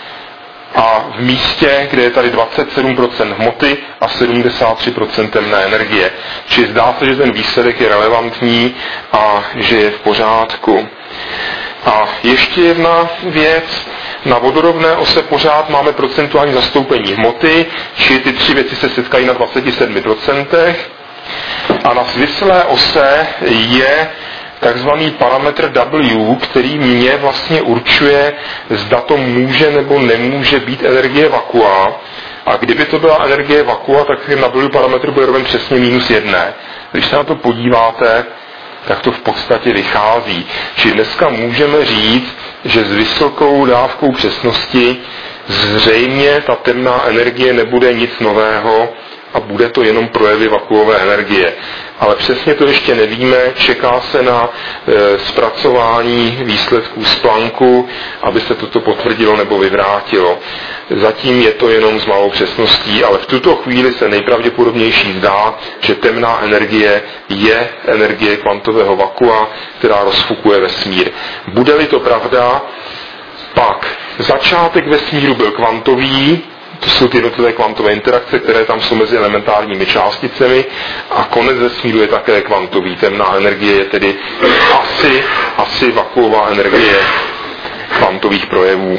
a v místě, kde je tady dvacet sedm procent hmoty a sedmdesát tři procent temné energie. Čili zdá se, že ten výsledek je relevantní a že je v pořádku. A ještě jedna věc. Na vodorovné ose pořád máme procentuální zastoupení hmoty, čili ty tři věci se setkají na dvacet sedm procent. A na svislé ose je takzvaný parametr W, který mě vlastně určuje, zda to může nebo nemůže být energie vakua. A kdyby to byla energie vakua, tak na W parametr bude roven přesně minus jedné. Když se na to podíváte, tak to v podstatě vychází. Či dneska můžeme říct, že s vysokou dávkou přesnosti zřejmě ta temná energie nebude nic nového a bude to jenom projevy vakuové energie. Ale přesně to ještě nevíme, čeká se na e, zpracování výsledků z Plancku, aby se toto potvrdilo nebo vyvrátilo. Zatím je to jenom s malou přesností, ale v tuto chvíli se nejpravděpodobnější zdá, že temná energie je energie kvantového vakua, která rozfukuje vesmír. Bude-li to pravda, pak začátek vesmíru byl kvantový, to jsou ty jednotlivé kvantové interakce, které tam jsou mezi elementárními částicemi, a konec vesmíru je také kvantový. Temná energie je tedy asi, asi vakuová energie kvantových projevů.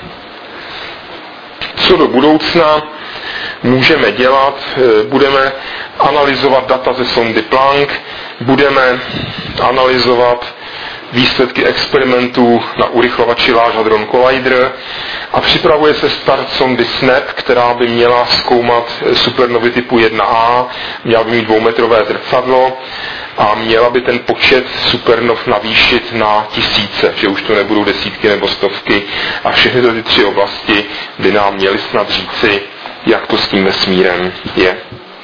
Co do budoucna můžeme dělat? Budeme analyzovat data ze sondy Planck, budeme analyzovat výsledky experimentů na urychlovači Large Hadron Collider a připravuje se start sondy SNAP, která by měla zkoumat supernovy typu jedna A, měla by mít dvoumetrové zrcadlo a měla by ten počet supernov navýšit na tisíce, že už to nebudou desítky nebo stovky, a všechny ty tři oblasti by nám měly snad říci, jak to s tím vesmírem je.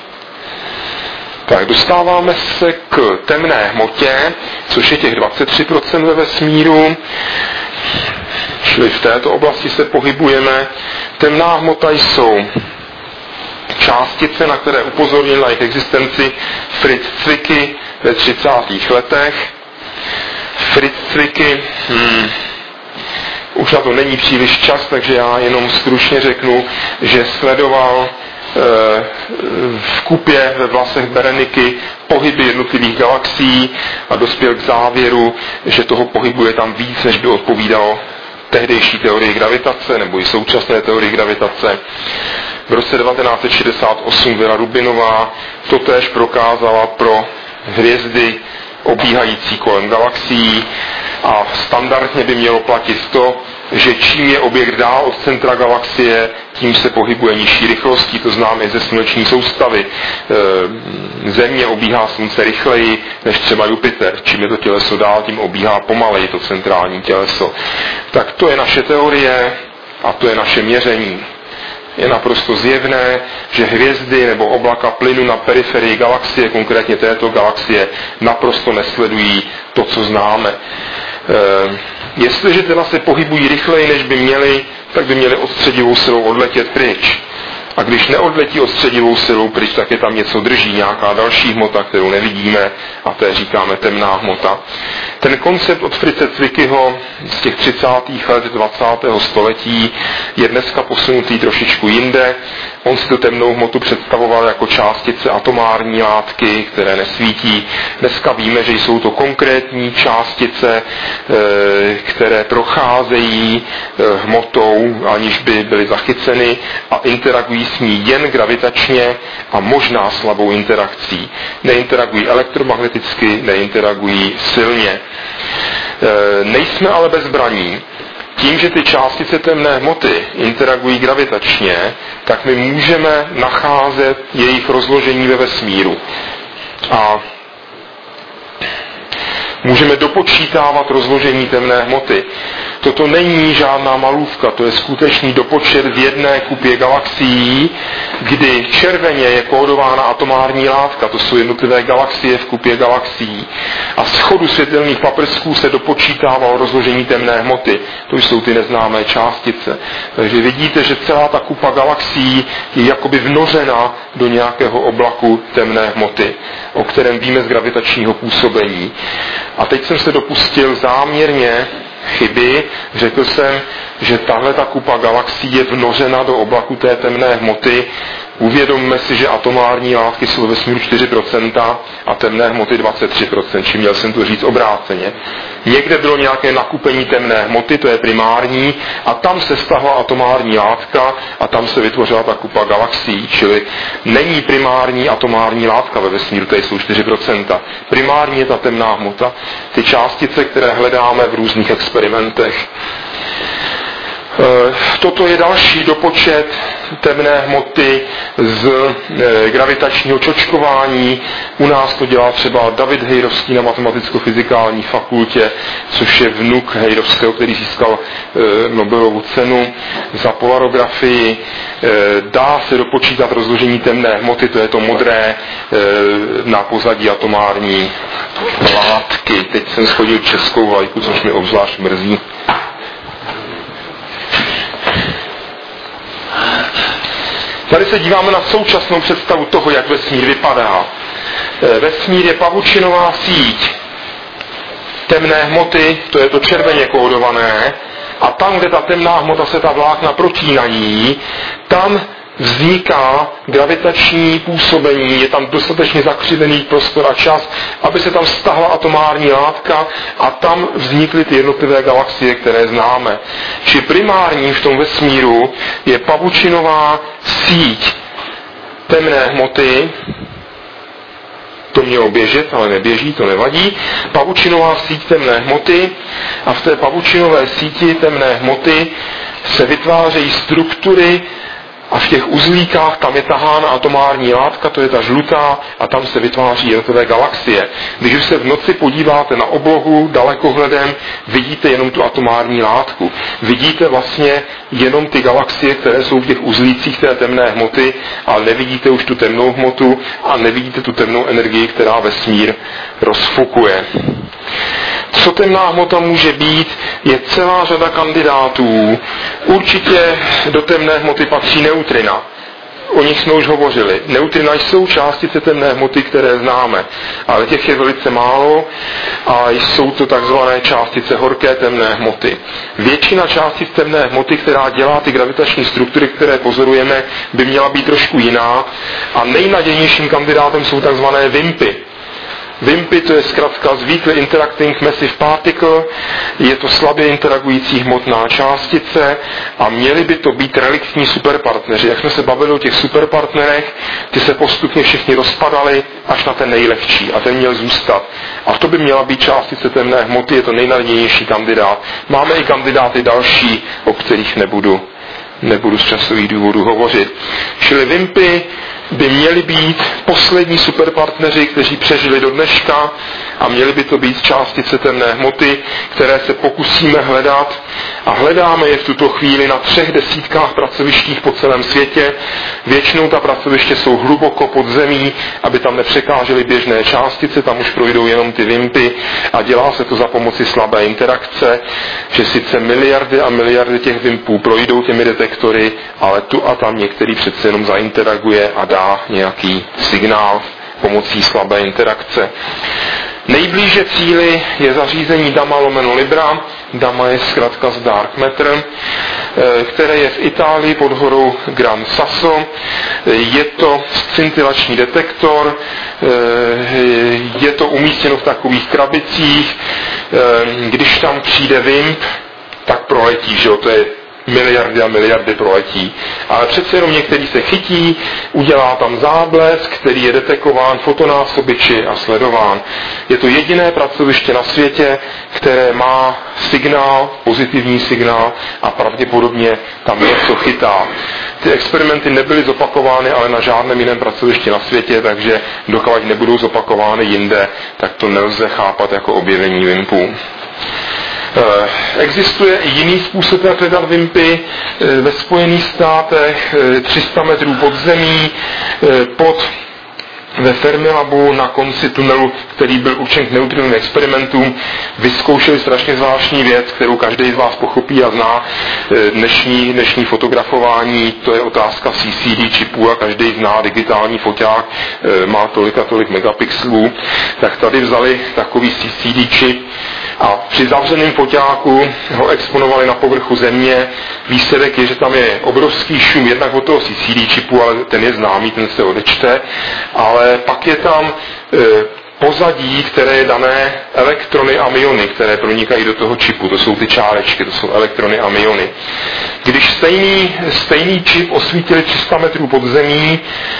Tak dostáváme se k temné hmotě, což je těch dvacet tři procent ve vesmíru, čili v této oblasti se pohybujeme. Temná hmota jsou částice, na které upozornil na jejich existenci Fritz Zwicky ve třicátých letech. Fritz Zwicky, hmm, už na to není příliš čas, takže já jenom stručně řeknu, že sledoval v kupě ve vlasech Bereniky pohyby jednotlivých galaxií a dospěl k závěru, že toho pohybu je tam víc, než by odpovídalo tehdejší teorii gravitace nebo i současné teorii gravitace. V roce devatenáct set šedesát osm Věra Rubinová totéž prokázala pro hvězdy obíhající kolem galaxií a standardně by mělo platit to, že čím je objekt dál od centra galaxie, tím se pohybuje nižší rychlostí, to známe ze sluneční soustavy. Země obíhá slunce rychleji než třeba Jupiter. Čím je to těleso dál, tím obíhá pomaleji to centrální těleso. Tak to je naše teorie a to je naše měření. Je naprosto zjevné, že hvězdy nebo oblaka plynu na periferii galaxie, konkrétně této galaxie, naprosto nesledují to, co známe. E, jestliže teda se pohybují rychleji, než by měli, tak by měli odstředivou silou odletět pryč. A když neodletí odstředivou silou pryč, tak je tam něco drží, nějaká další hmota, kterou nevidíme, a té říkáme temná hmota. Ten koncept od Fritze Zwickyho z těch třicátých let dvacátého století je dneska posunutý trošičku jinde. On si tu temnou hmotu představoval jako částice atomární látky, které nesvítí. Dneska víme, že jsou to konkrétní částice, které procházejí hmotou, aniž by byly zachyceny, a interagují s ní jen gravitačně a možná slabou interakcí. Neinteragují elektromagneticky, neinteragují silně. E, nejsme ale bezbraní. Tím, že ty částice temné hmoty interagují gravitačně, tak my můžeme nacházet jejich rozložení ve vesmíru. A můžeme dopočítávat rozložení temné hmoty. Toto není žádná malůvka, to je skutečný dopočet v jedné kupě galaxií, kdy červeně je kódována atomární látka, to jsou jednotlivé galaxie v kupě galaxií. A z chodu světelných paprsků se dopočítávalo rozložení temné hmoty, to jsou ty neznámé částice. Takže vidíte, že celá ta kupa galaxií je jakoby vnořena do nějakého oblaku temné hmoty, o kterém víme z gravitačního působení. A teď jsem se dopustil záměrně chyby. Řekl jsem, že tahle ta kupa galaxií je vnořena do oblaku té temné hmoty. Uvědomme si, že atomární látky jsou ve vesmíru čtyři procenta a temné hmoty dvacet tři procent, či měl jsem to říct obráceně. Někde bylo nějaké nakupení temné hmoty, to je primární, a tam se stahla atomární látka a tam se vytvořila ta kupa galaxií, čili není primární atomární látka ve vesmíru, tady jsou čtyři procenta. Primární je ta temná hmota, ty částice, které hledáme v různých experimentech. Toto je další dopočet temné hmoty z gravitačního čočkování. U nás to dělá třeba David Hejrovský na Matematicko-fyzikální fakultě, což je vnuk Hejrovského, který získal Nobelovu cenu za polarografii. Dá se dopočítat rozložení temné hmoty, to je to modré na pozadí atomární látky. Teď jsem shodil českou vlajku, což mi obzvlášť mrzí. Tady se díváme na současnou představu toho, jak vesmír vypadá. Vesmír je pavučinová síť temné hmoty, to je to červeně kódované, a tam, kde ta temná hmota se ta vlákna protínají, tam vzniká gravitační působení, je tam dostatečně zakřivený prostor a čas, aby se tam stahla atomární látka a tam vznikly ty jednotlivé galaxie, které známe. Či primární v tom vesmíru je pavučinová síť temné hmoty, to mělo běžet, ale neběží, to nevadí, pavučinová síť temné hmoty a v té pavučinové síti temné hmoty se vytvářejí struktury a v těch uzlíkách tam je tahána atomární látka, to je ta žlutá, a tam se vytváří jednotlivé galaxie. Když už se v noci podíváte na oblohu dalekohledem, vidíte jenom tu atomární látku. Vidíte vlastně jenom ty galaxie, které jsou v těch uzlících té temné hmoty, ale nevidíte už tu temnou hmotu a nevidíte tu temnou energii, která vesmír rozfukuje. Co temná hmota může být, je celá řada kandidátů. Určitě do temné hmoty patří neutrina. O nich jsme už hovořili. Neutrina jsou částice temné hmoty, které známe, ale těch je velice málo a jsou to takzvané částice horké temné hmoty. Většina částic temné hmoty, která dělá ty gravitační struktury, které pozorujeme, by měla být trošku jiná a nejnadějnějším kandidátem jsou takzvané vimpy. Vimpy, to je zkrátka z Weakly Interacting Massive Particle, je to slabě interagující hmotná částice a měli by to být reliktní superpartneři. Jak jsme se bavili o těch superpartnerech, ty se postupně všichni rozpadali až na ten nejlehčí a ten měl zůstat. A to by měla být částice temné hmoty, je to nejnadějnější kandidát. Máme i kandidáty další, o kterých nebudu, nebudu z časových důvodů hovořit. Čili vimpy by měli být poslední superpartneři, kteří přežili do dneška a měly by to být částice temné hmoty, které se pokusíme hledat a hledáme je v tuto chvíli na třech desítkách pracovištích po celém světě. Většinou ta pracoviště jsou hluboko pod zemí, aby tam nepřekážely běžné částice, tam už projdou jenom ty vimpy a dělá se to za pomoci slabé interakce, že sice miliardy a miliardy těch vimpů projdou těmi detektory, ale tu a tam některý přece jenom zainteraguje a dá nějaký signál pomocí slabé interakce. Nejblíže cíli je zařízení Dama lomeno Libra. Dama je zkrátka z Dark Matter, které je v Itálii pod horou Gran Sasso. Je to scintilační detektor, je to umístěno v takových krabicích. Když tam přijde vimp, tak proletí, že jo, to je miliardy a miliardy proletí. Ale přece jenom některý se chytí, udělá tam záblesk, který je detekován fotonásobiči a sledován. Je to jediné pracoviště na světě, které má signál, pozitivní signál a pravděpodobně tam něco chytá. Ty experimenty nebyly zopakovány, ale na žádném jiném pracovišti na světě, takže dokud nebudou zopakovány jinde, tak to nelze chápat jako objevení vimpů. Existuje i jiný způsob, jak hledat vimpy. Ve Spojených státech tři sta metrů pod zemí, pod ve Fermilabu na konci tunelu, který byl určen k neutrinovým experimentům, vyzkoušeli strašně zvláštní věc, kterou každý z vás pochopí a zná. Dnešní, dnešní fotografování, to je otázka C C D čipů a každý zná digitální foťák, má tolik a tolik megapixelů. Tak tady vzali takový C C D čip a při zavřeném foťáku ho exponovali na povrchu země. Výsledek je, že tam je obrovský šum jednak od toho C C D čipu, ale ten je známý, ten se odečte, ale pak je tam e, pozadí, které je dané elektrony a myony, které pronikají do toho čipu. To jsou ty čárečky, to jsou elektrony a myony. Když stejný, stejný čip osvítili tři sta metrů pod zemí,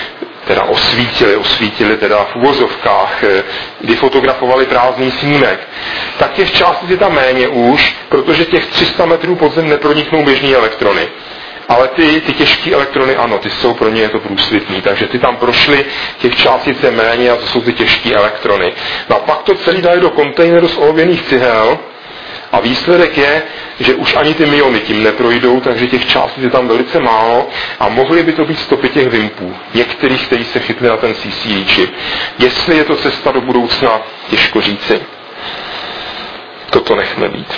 teda osvítili, osvítili teda v uvozovkách, kdy fotografovali prázdný snímek, tak těch částic je tam méně už, protože těch tři sta metrů pod zem neproniknou běžný elektrony. Ale ty, ty těžké elektrony, ano, ty jsou pro ně je to průsvitný, takže ty tam prošly, těch částic je méně a to jsou ty těžké elektrony. No a pak to celý dali do kontejneru z olověných cihel a výsledek je, že už ani ty myony tím neprojdou, takže těch částic je tam velice málo a mohly by to být stopy těch vimpů, některých, kteří se chytli na ten C C D čip. Jestli je to cesta do budoucna, těžko říci. Toto nechme být.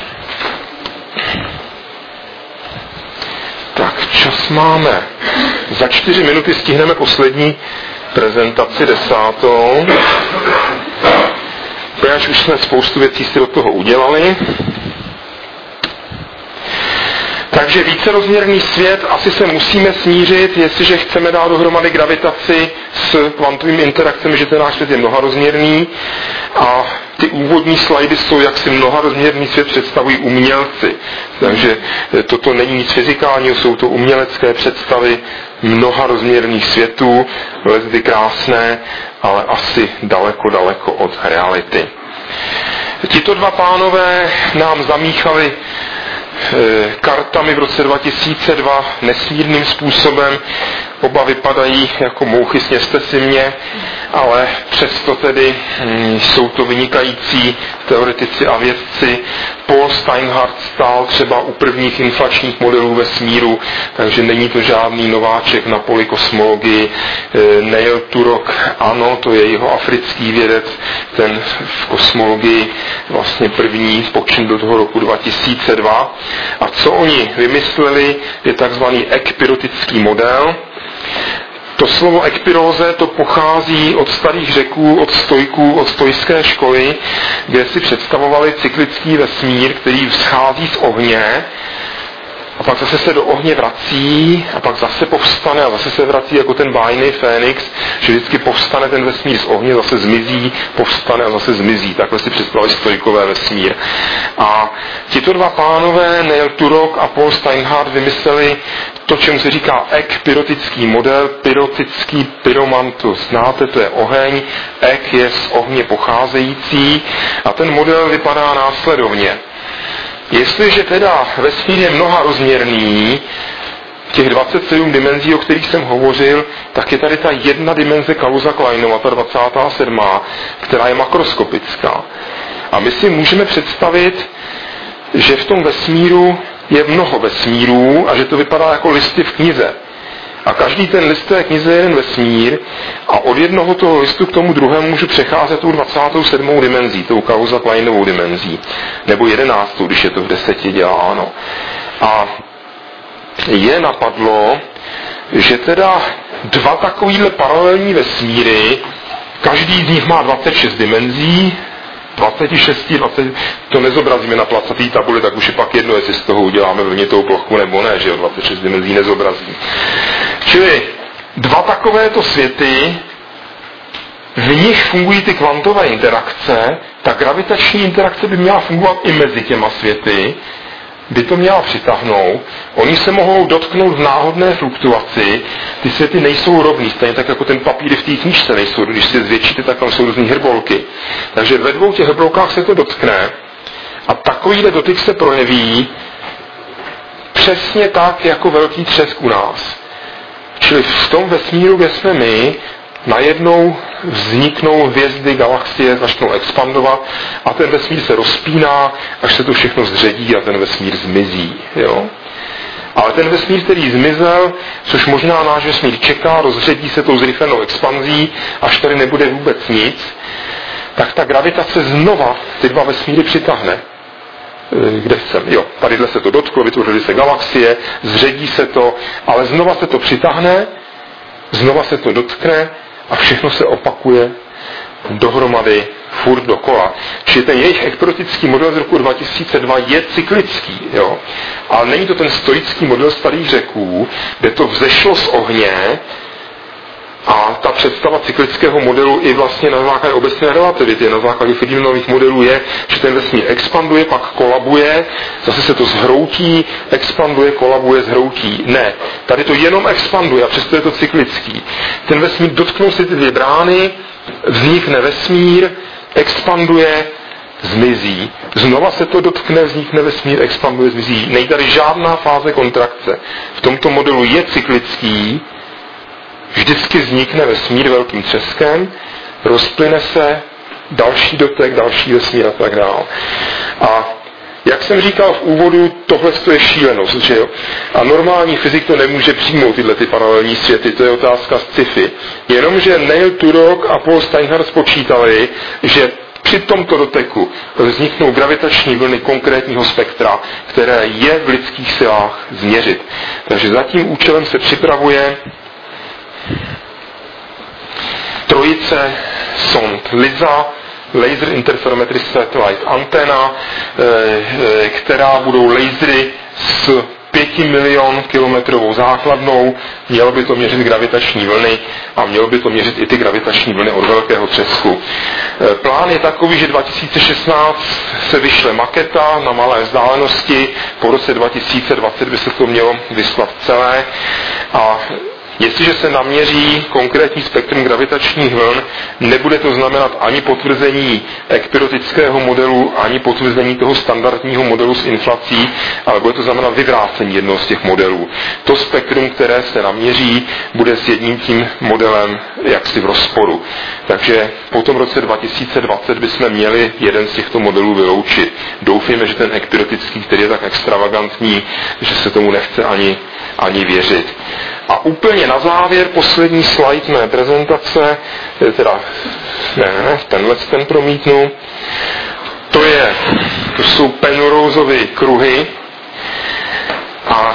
Tak, čas máme. Za čtyři minuty stihneme poslední prezentaci, desátou. Protože už jsme spoustu věcí si do toho udělali. Takže vícerozměrný svět asi se musíme smířit, jestliže chceme dát dohromady gravitaci s kvantovými interakcemi, že ten náš svět je mnoharozměrný a ty úvodní slajdy jsou, jak si mnoharozměrný svět představují umělci. Takže toto není nic fyzikálního, jsou to umělecké představy mnoharozměrných světů, leckdy krásné, ale asi daleko, daleko od reality. Tito dva pánové nám zamíchali kartami v roce dva tisíce dva nesmírným způsobem. Oba vypadají jako mouchy, sněste si mě, ale přesto tedy hm, jsou to vynikající teoretici a vědci. Paul Steinhardt stál třeba u prvních inflačních modelů vesmíru, takže není to žádný nováček na poli kosmologii. Neil Turok, ano, to je jeho africký vědec, ten v kosmologii vlastně první počin do toho roku dva tisíce dva. A co oni vymysleli, je takzvaný ekpirotický model. To slovo ekpiróze to pochází od starých Řeků, od stojků, od stojské školy, kde si představovali cyklický vesmír, který vzchází z ohně a pak zase se do ohně vrací a pak zase povstane a zase se vrací jako ten bájný Fénix, že vždycky povstane ten vesmír z ohně, zase zmizí, povstane a zase zmizí. Takhle si představili stojkové vesmír. A tito dva pánové, Neil Turok a Paul Steinhardt, vymysleli to, čemu se říká ekpirotický model, pyrotický pyromantus. Znáte, to je oheň, ek je z ohně pocházející a ten model vypadá následovně. Jestliže teda vesmír je mnoharozměrný, těch dvacet sedm dimenzí, o kterých jsem hovořil, tak je tady ta jedna dimenze Kaluza-Kleinova, ta dvacátá sedmá, která je makroskopická. A my si můžeme představit, že v tom vesmíru je mnoho vesmírů a že to vypadá jako listy v knize. A každý ten list té knize je jeden vesmír a od jednoho toho listu k tomu druhému můžu přecházet tou dvacátou sedmou dimenzí, tou Kaluza-Kleinovou dimenzí. Nebo jedenáctou, když je to v deseti děláno. A je napadlo, že teda dva takovýhle paralelní vesmíry, každý z nich má dvacet šest dimenzí, dvacet šest, dvacet, to nezobrazíme na placatý tabuli, tak už je pak jedno, jestli z toho uděláme vlnitou plochu nebo ne, že jo, dvacet šest dimenzí nezobrazí. Čili dva takovéto světy, v nich fungují ty kvantové interakce, ta gravitační interakce by měla fungovat i mezi těma světy, by to měla přitáhnout, oni se mohou dotknout v náhodné fluktuaci, ty světy nejsou rovný, stejně tak jako ten papír v té knížce nejsou, když si je zvětšíte, tak tam jsou různý hrbolky. Takže ve dvou těch hrbolkách se to dotkne a takovýhle dotyk se projeví přesně tak, jako velký třesk u nás. Čili v tom vesmíru, kde jsme my, najednou vzniknou hvězdy, galaxie, začnou expandovat a ten vesmír se rozpíná, až se to všechno zředí a ten vesmír zmizí. Jo? Ale ten vesmír, který zmizel, což možná náš vesmír čeká, rozředí se tou zrychlenou expanzí, až tady nebude vůbec nic, tak ta gravitace znova ty dva vesmíry přitáhne. Kde jsem? Jo, tadyhle se to dotklo, vytvořily se galaxie, zředí se to, ale znova se to přitáhne, znova se to dotkne a všechno se opakuje dohromady furt dokola. Čili ten jejich ekpirotický model z roku dva tisíce dva je cyklický, jo. Ale není to ten stoický model starých Řeků, kde to vzešlo z ohně A ta představa cyklického modelu i vlastně na základě obecné relativity, na základě Friedmanových modelů je, že ten vesmír expanduje, pak kolabuje, zase se to zhroutí, expanduje, kolabuje, zhroutí. Ne, tady to jenom expanduje a přesto je to cyklický. Ten vesmír, dotknou se ty dvě brány, vznikne vesmír, expanduje, zmizí. Znova se to dotkne, vznikne vesmír, expanduje, zmizí. Nejde tady žádná fáze kontrakce. V tomto modelu je cyklický, vždycky vznikne vesmír velkým třeskem, rozplyne se, další dotek, další vesmír a tak dále. A jak jsem říkal v úvodu, tohle je šílenost, že jo? A normální fyzik to nemůže přijmout, tyhle ty paralelní světy, to je otázka z sci-fi. Jenomže Neil Turok a Paul Steinhardt spočítali, že při tomto doteku vzniknou gravitační vlny konkrétního spektra, které je v lidských silách změřit. Takže za tím účelem se připravuje trojice sond LISA, Laser Interferometry Satellite Antenna, která budou lasery s pěti milion kilometrovou základnou, mělo by to měřit gravitační vlny a mělo by to měřit i ty gravitační vlny od velkého třesku. Plán je takový, že dva tisíce šestnáct se vyšle maketa na malé vzdálenosti, po roce dva tisíce dvacet by se to mělo vyslat celé a jestliže se naměří konkrétní spektrum gravitačních vln, nebude to znamenat ani potvrzení ekpirotického modelu, ani potvrzení toho standardního modelu s inflací, ale bude to znamenat vyvrácení jednoho z těch modelů. To spektrum, které se naměří, bude s jedním tím modelem jaksi v rozporu. Takže po tom roce dva tisíce dvacet bychom měli jeden z těchto modelů vyloučit. Doufíme, že ten ekpirotický, který je tak extravagantní, že se tomu nechce ani, ani věřit. A úplně na závěr, poslední slide mé prezentace, teda ne, ne, tenhle ten promítnu, to, je, to jsou Penroseovy kruhy a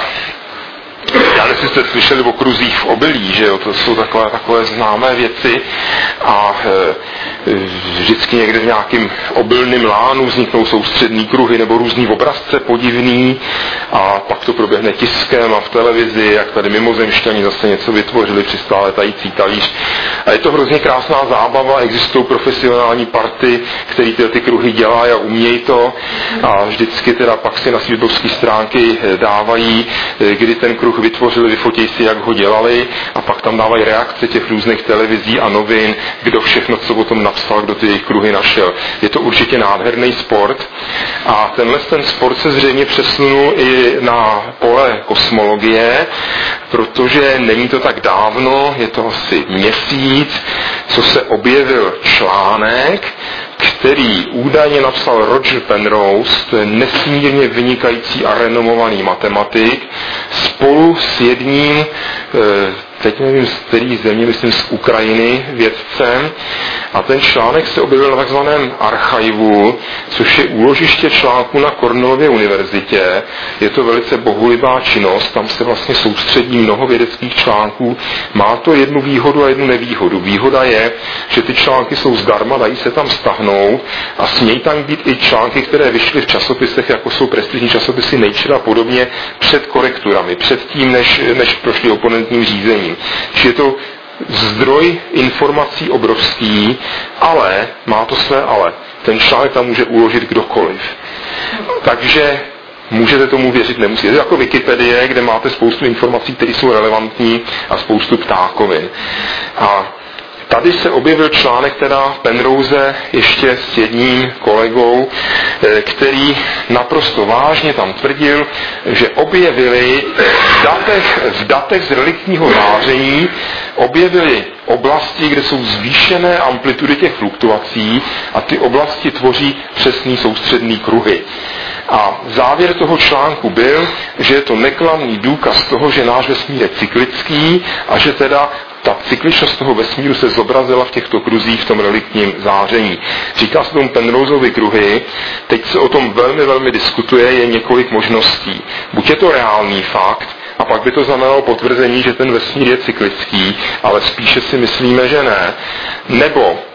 já nevím, jestli jste slyšeli o kruzích v obilí, že jo, to jsou takové, takové známé věci a e, vždycky někde v nějakým obilným lánu vzniknou soustřední kruhy nebo různý obrazce podivný a pak to proběhne tiskem a v televizi, jak tady mimozemšťani zase něco vytvořili při stále letající talíř. A je to hrozně krásná zábava, existují profesionální party, který ty, ty kruhy dělají a umějí to a vždycky teda pak si na své webové stránky dávají, kdy ten kruh vytvořili, vyfotí si, jak ho dělali a pak tam dávají reakce těch různých televizí a novin, kdo všechno, co o tom napsal, kdo ty jejich kruhy našel. Je to určitě nádherný sport a tenhle ten sport se zřejmě přesunul i na pole kosmologie, protože není to tak dávno, je to asi měsíc, co se objevil článek, který údajně napsal Roger Penrose, to je nesmírně vynikající a renomovaný matematik, spolu s jedním, teď nevím z který země, myslím z Ukrajiny, vědcem. A ten článek se objevil na takzvaném archivu, což je úložiště článku na Cornellově univerzitě. Je to velice bohulibá činnost, tam se vlastně soustředí mnoho vědeckých článků. Má to jednu výhodu a jednu nevýhodu. Výhoda je, že ty články jsou zdarma, dají se tam stáhnout a smějí tam být i články, které vyšly v časopisech, jako jsou prestižní časopisy Nature a podobně, před korekturami, před tím, než, než prošli oponentním řízením. Čiže je to zdroj informací obrovský, ale, má to své ale, ten článek tam může uložit kdokoliv. Takže můžete tomu věřit, nemusíte. Je to jako Wikipedie, kde máte spoustu informací, které jsou relevantní a spoustu ptákovin. A tady se objevil článek teda Penrose ještě s jedním kolegou, který naprosto vážně tam tvrdil, že objevili v datech, v datech z reliktního záření objevili oblasti, kde jsou zvýšené amplitudy těch fluktuací a ty oblasti tvoří přesný soustředný kruhy. A závěr toho článku byl, že je to neklamný důkaz toho, že náš vesmír je cyklický a že teda ta cykličnost toho vesmíru se zobrazila v těchto kruzích v tom reliktním záření. Říká se tomu Penroseovy kruhy, teď se o tom velmi, velmi diskutuje, je několik možností. Buď je to reálný fakt, a pak by to znamenalo potvrzení, že ten vesmír je cyklický, ale spíše si myslíme, že ne. Nebo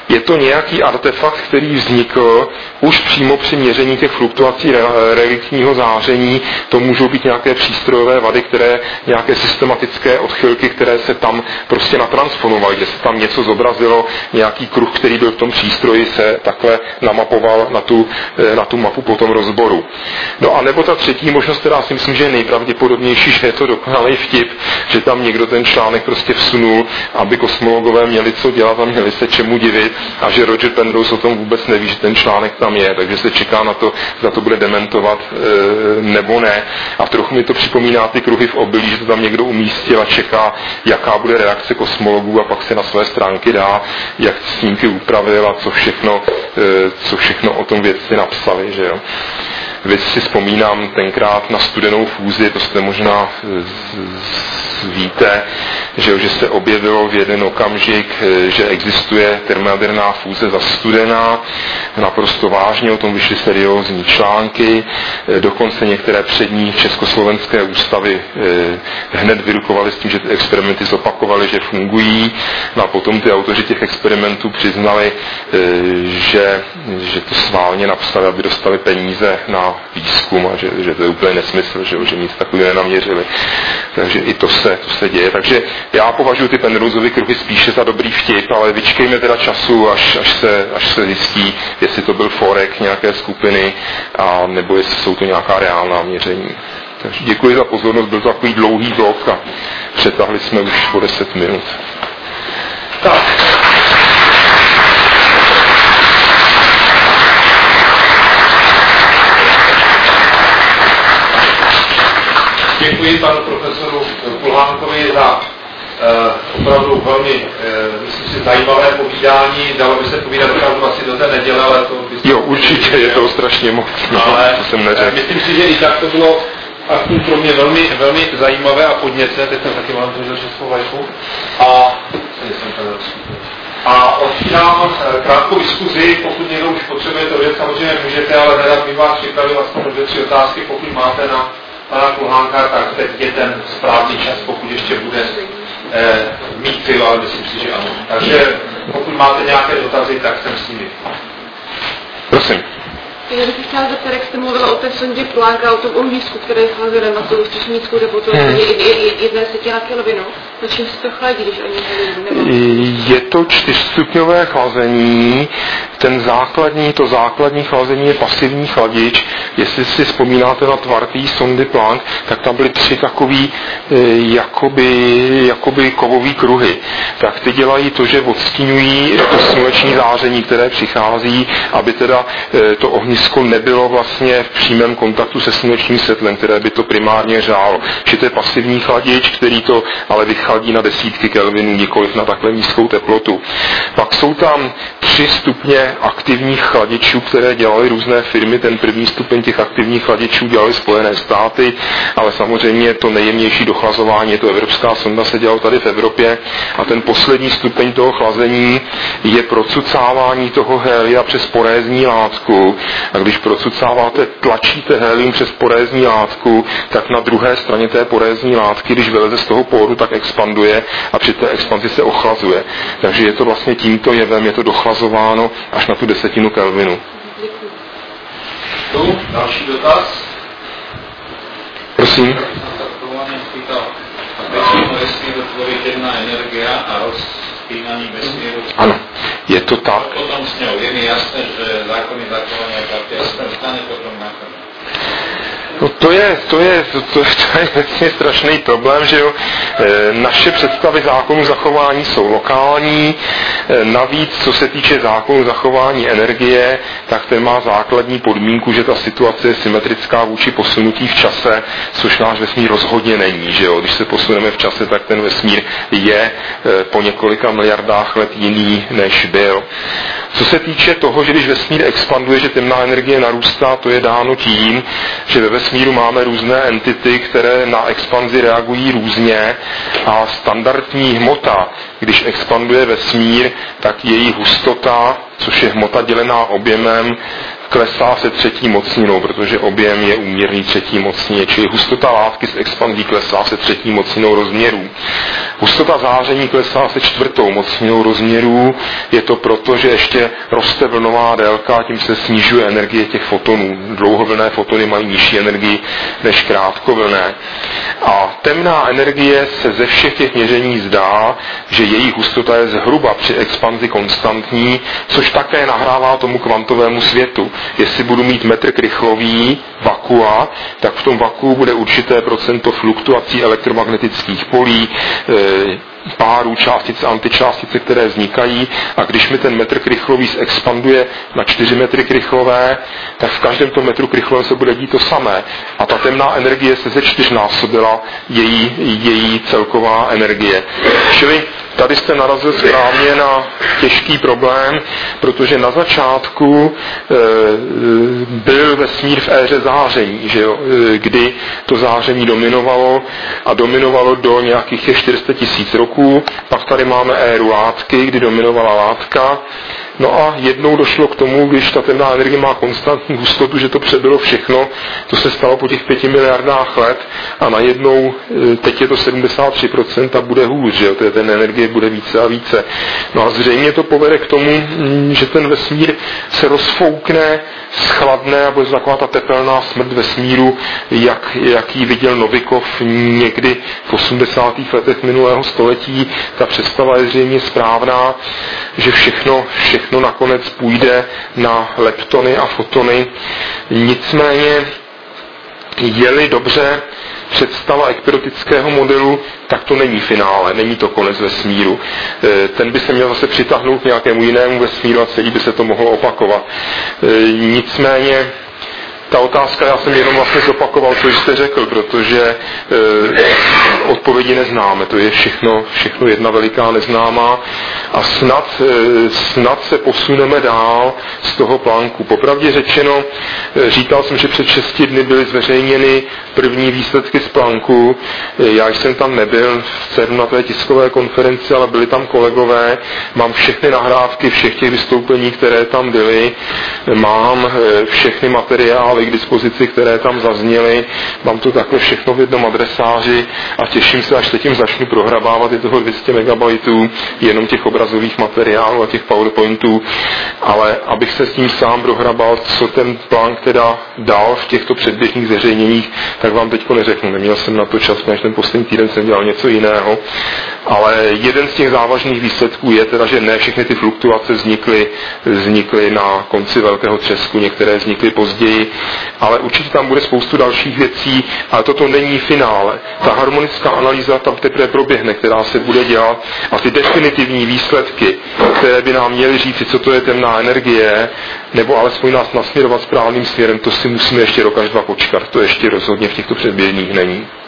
je to nějaký artefakt, který vznikl už přímo při měření těch fluktuací reliktního záření. To můžou být nějaké přístrojové vady, které, nějaké systematické odchylky, které se tam prostě natransponovaly, kde se tam něco zobrazilo, nějaký kruh, který byl v tom přístroji, se takhle namapoval na tu, na tu mapu po tom rozboru. No a nebo ta třetí možnost, která si myslím, že je nejpravděpodobnější, že je to dokonalý vtip, že tam někdo ten článek prostě vsunul, aby kosmologové měli co dělat a měli se čemu divit, a že Roger Penrose o tom vůbec neví, že ten článek tam je, takže se čeká na to, zda to bude dementovat e, nebo ne. A trochu mi to připomíná ty kruhy v obilí, že to tam někdo umístil a čeká, jaká bude reakce kosmologů, a pak se na své stránky dá, jak snímky upravil a co všechno, e, co všechno o tom vědci napsali, že jo. Vy si vzpomínám tenkrát na studenou fúzi, to jste možná víte, že, že se objevilo v jeden okamžik, že existuje termojaderná fúze zastudená, naprosto vážně, o tom vyšly seriózní články, dokonce některé přední československé ústavy hned vyrukovaly s tím, že ty experimenty zopakovaly, že fungují, no a potom ty autoři těch experimentů přiznali, že, že to sválně napsali, aby dostali peníze na výzkum a že, že to je úplně nesmysl, že, že nic takového nenaměřili. Takže i to se, to se děje. Takže já považuji ty Penroseovy kruhy spíše za dobrý vtip, ale vyčkejme teda času, až, až, se, až se zjistí, jestli to byl forek nějaké skupiny, a nebo jestli jsou to nějaká reálná měření. Takže děkuji za pozornost, byl to takový dlouhý blok a přetahli jsme už po deset minut. Tak. Děkuji panu profesoru Kulhánkovi za uh, opravdu velmi, uh, myslím si, zajímavé povídání. Dalo by se povídat opravdu asi do té neděle, ale to by Jo, určitě, je to strašně moc, no, ale to jsem neřekl. Myslím si, že i tak to bylo aspoň pro mě velmi, velmi zajímavé a podnětné. Teď jsem taky mám to českou vlajku. A A otvírám krátkou diskuzi, pokud někdo už potřebuje to věc, samozřejmě můžete, ale rád bych vás připravil aspoň dvě, tři otázky, pokud máte na pana Kulhánka, tak teď je ten správný čas, pokud ještě bude eh, mít sil, ale myslím si, že ano. Takže pokud máte nějaké dotazy, tak jsem s nimi. Prosím. Já bych chtěla zeptat, jak jste mluvila o té sondě Plancka, o tom ohnisku, které chází na tu střešnickou teplotu, hmm. jedné setina Kelvinu. Na čím se to chladí, když oni hledí? Je to čtyřstupňové chlazení. Ten základní, to základní chlazení je pasivní chladič. Jestli si vzpomínáte na tvartý sondy Planck, tak tam byly tři takový jakoby, jakoby kovový kruhy. Tak ty dělají to, že odstíňují to sluneční záření, které přichází, aby teda to ohnisko nebylo vlastně v přímém kontaktu se slunečním světlem, které by to primárně řálo. Že to je pasivní chladič, který to ale vychladí na desítky kelvinů, nikoliv na takhle nízkou teplotu. Pak jsou tam tři stupně aktivních chladičů, které dělaly různé firmy. Ten první stupeň těch aktivních chladičů dělaly Spojené státy, ale samozřejmě to nejjemnější dochlazování, je to evropská sonda, se dělalo tady v Evropě. A ten poslední stupeň toho chlazení je procucávání toho hélia přes porézní látku. A když procucáváte, tlačíte hélium přes porézní látku, tak na druhé straně té porézní látky, když vyleze z toho póru, tak expanduje a při té expanzi se ochlazuje. Takže je to vlastně tímto jevem, je to dochlazováno až na tu desetinu Kelvinu. Tu, další dotaz. Prosím. Vesmíru tvoří temná energie a rozpínání vesmíru. Ano, je to tak. Potom s ňou je mi jasné, že zákony zachovania platia, stane potom nakonec. No to je, to je, to, to, to je vlastně strašný problém, že jo. E, naše představy zákonu zachování jsou lokální, e, navíc, co se týče zákonu zachování energie, tak ten má základní podmínku, že ta situace je symetrická vůči posunutí v čase, což náš vesmír rozhodně není, že jo. Když se posuneme v čase, tak ten vesmír je e, po několika miliardách let jiný, než byl. Co se týče toho, že když vesmír expanduje, že temná energie narůstá, to je dáno tím, že ve vesmíru máme různé entity, které na expanzi reagují různě a standardní hmota, když expanduje vesmír, tak její hustota, což je hmota dělená objemem, klesá se třetí mocninou, protože objem je úměrný třetí mocnině, čili hustota látky z expanzí klesá se třetí mocninou rozměrů. Hustota záření klesá se čtvrtou mocnou rozměrů. Je to proto, že ještě roste vlnová délka a tím se snižuje energie těch fotonů. Dlouhovlnné fotony mají nižší energii než krátkovlnné. A temná energie se ze všech těch měření zdá, že její hustota je zhruba při expanzi konstantní, což také nahrává tomu kvantovému světu. Jestli budu mít metr krychlový vakua, tak v tom vakuu bude určité procento fluktuací elektromagnetických polí, e, párů částice a antičástice, které vznikají, a když mi ten metr krychlový expanduje na čtyři metry krychlové, tak v každém tom metru krychlovém se bude dít to samé. A ta temná energie se ze čtyřnásobila její, její celková energie. Čili tady jste narazil správně na těžký problém, protože na začátku e, byl vesmír v éře záření, že jo, e, kdy to záření dominovalo a dominovalo do nějakých čtyři sta tisíc roků. Pak tady máme éru látky, kdy dominovala látka. No a jednou došlo k tomu, když ta temná energie má konstantní hustotu, že to přebylo všechno. To se stalo po těch pěti miliardách let a najednou, teď je to sedmdesát tři procent a bude hůř, že jo? Ten energie bude více a více. No a zřejmě to povede k tomu, že ten vesmír se rozfoukne, schladne a bude taková ta tepelná smrt vesmíru, jak, jak ji viděl Novikov někdy v osmdesátých letech minulého století. Ta představa je zřejmě správná, že všechno, všechno nakonec půjde na leptony a fotony. Nicméně je-li dobře představa ekpirotického modelu, tak to není finále, není to konec vesmíru. Ten by se měl zase přitáhnout k nějakému jinému vesmíru a celý by se to mohlo opakovat. Nicméně ta otázka, já jsem jenom vlastně zopakoval, co jste řekl, protože e, odpovědi neznáme, to je všechno, všechno jedna veliká neznámá a snad, e, snad se posuneme dál z toho plánku. Popravdě řečeno, e, říkal jsem, že před šesti dny byly zveřejněny první výsledky z plánku, e, já jsem tam nebyl v CERNu na té tiskové konferenci, ale byli tam kolegové, mám všechny nahrávky všech těch vystoupení, které tam byly, mám e, všechny materiály k dispozici, které tam zazněly. Mám to takhle všechno v jednom adresáři a těším se, až se tím začnu prohrabávat, je toho dvě stě megabajtů, jenom těch obrazových materiálů a těch PowerPointů, ale abych se s tím sám prohrabal, co ten plán teda dal v těchto předběžných zveřejněních, tak vám teďko neřeknu. Neměl jsem na to čas, než ten poslední týden jsem dělal něco jiného, ale jeden z těch závažných výsledků je teda, že ne všechny ty fluktuace vznikly, vznikly na konci velkého třesku, některé vznikly později, ale určitě tam bude spoustu dalších věcí, ale toto není finále. Ta harmonická analýza tam teprve proběhne, která se bude dělat a ty definitivní výsledky, které by nám měly říct, co to je temná energie, nebo alespoň nás nasměrovat správným směrem, to si musíme ještě rok až dva počkat. To ještě rozhodně v těchto předběžných není.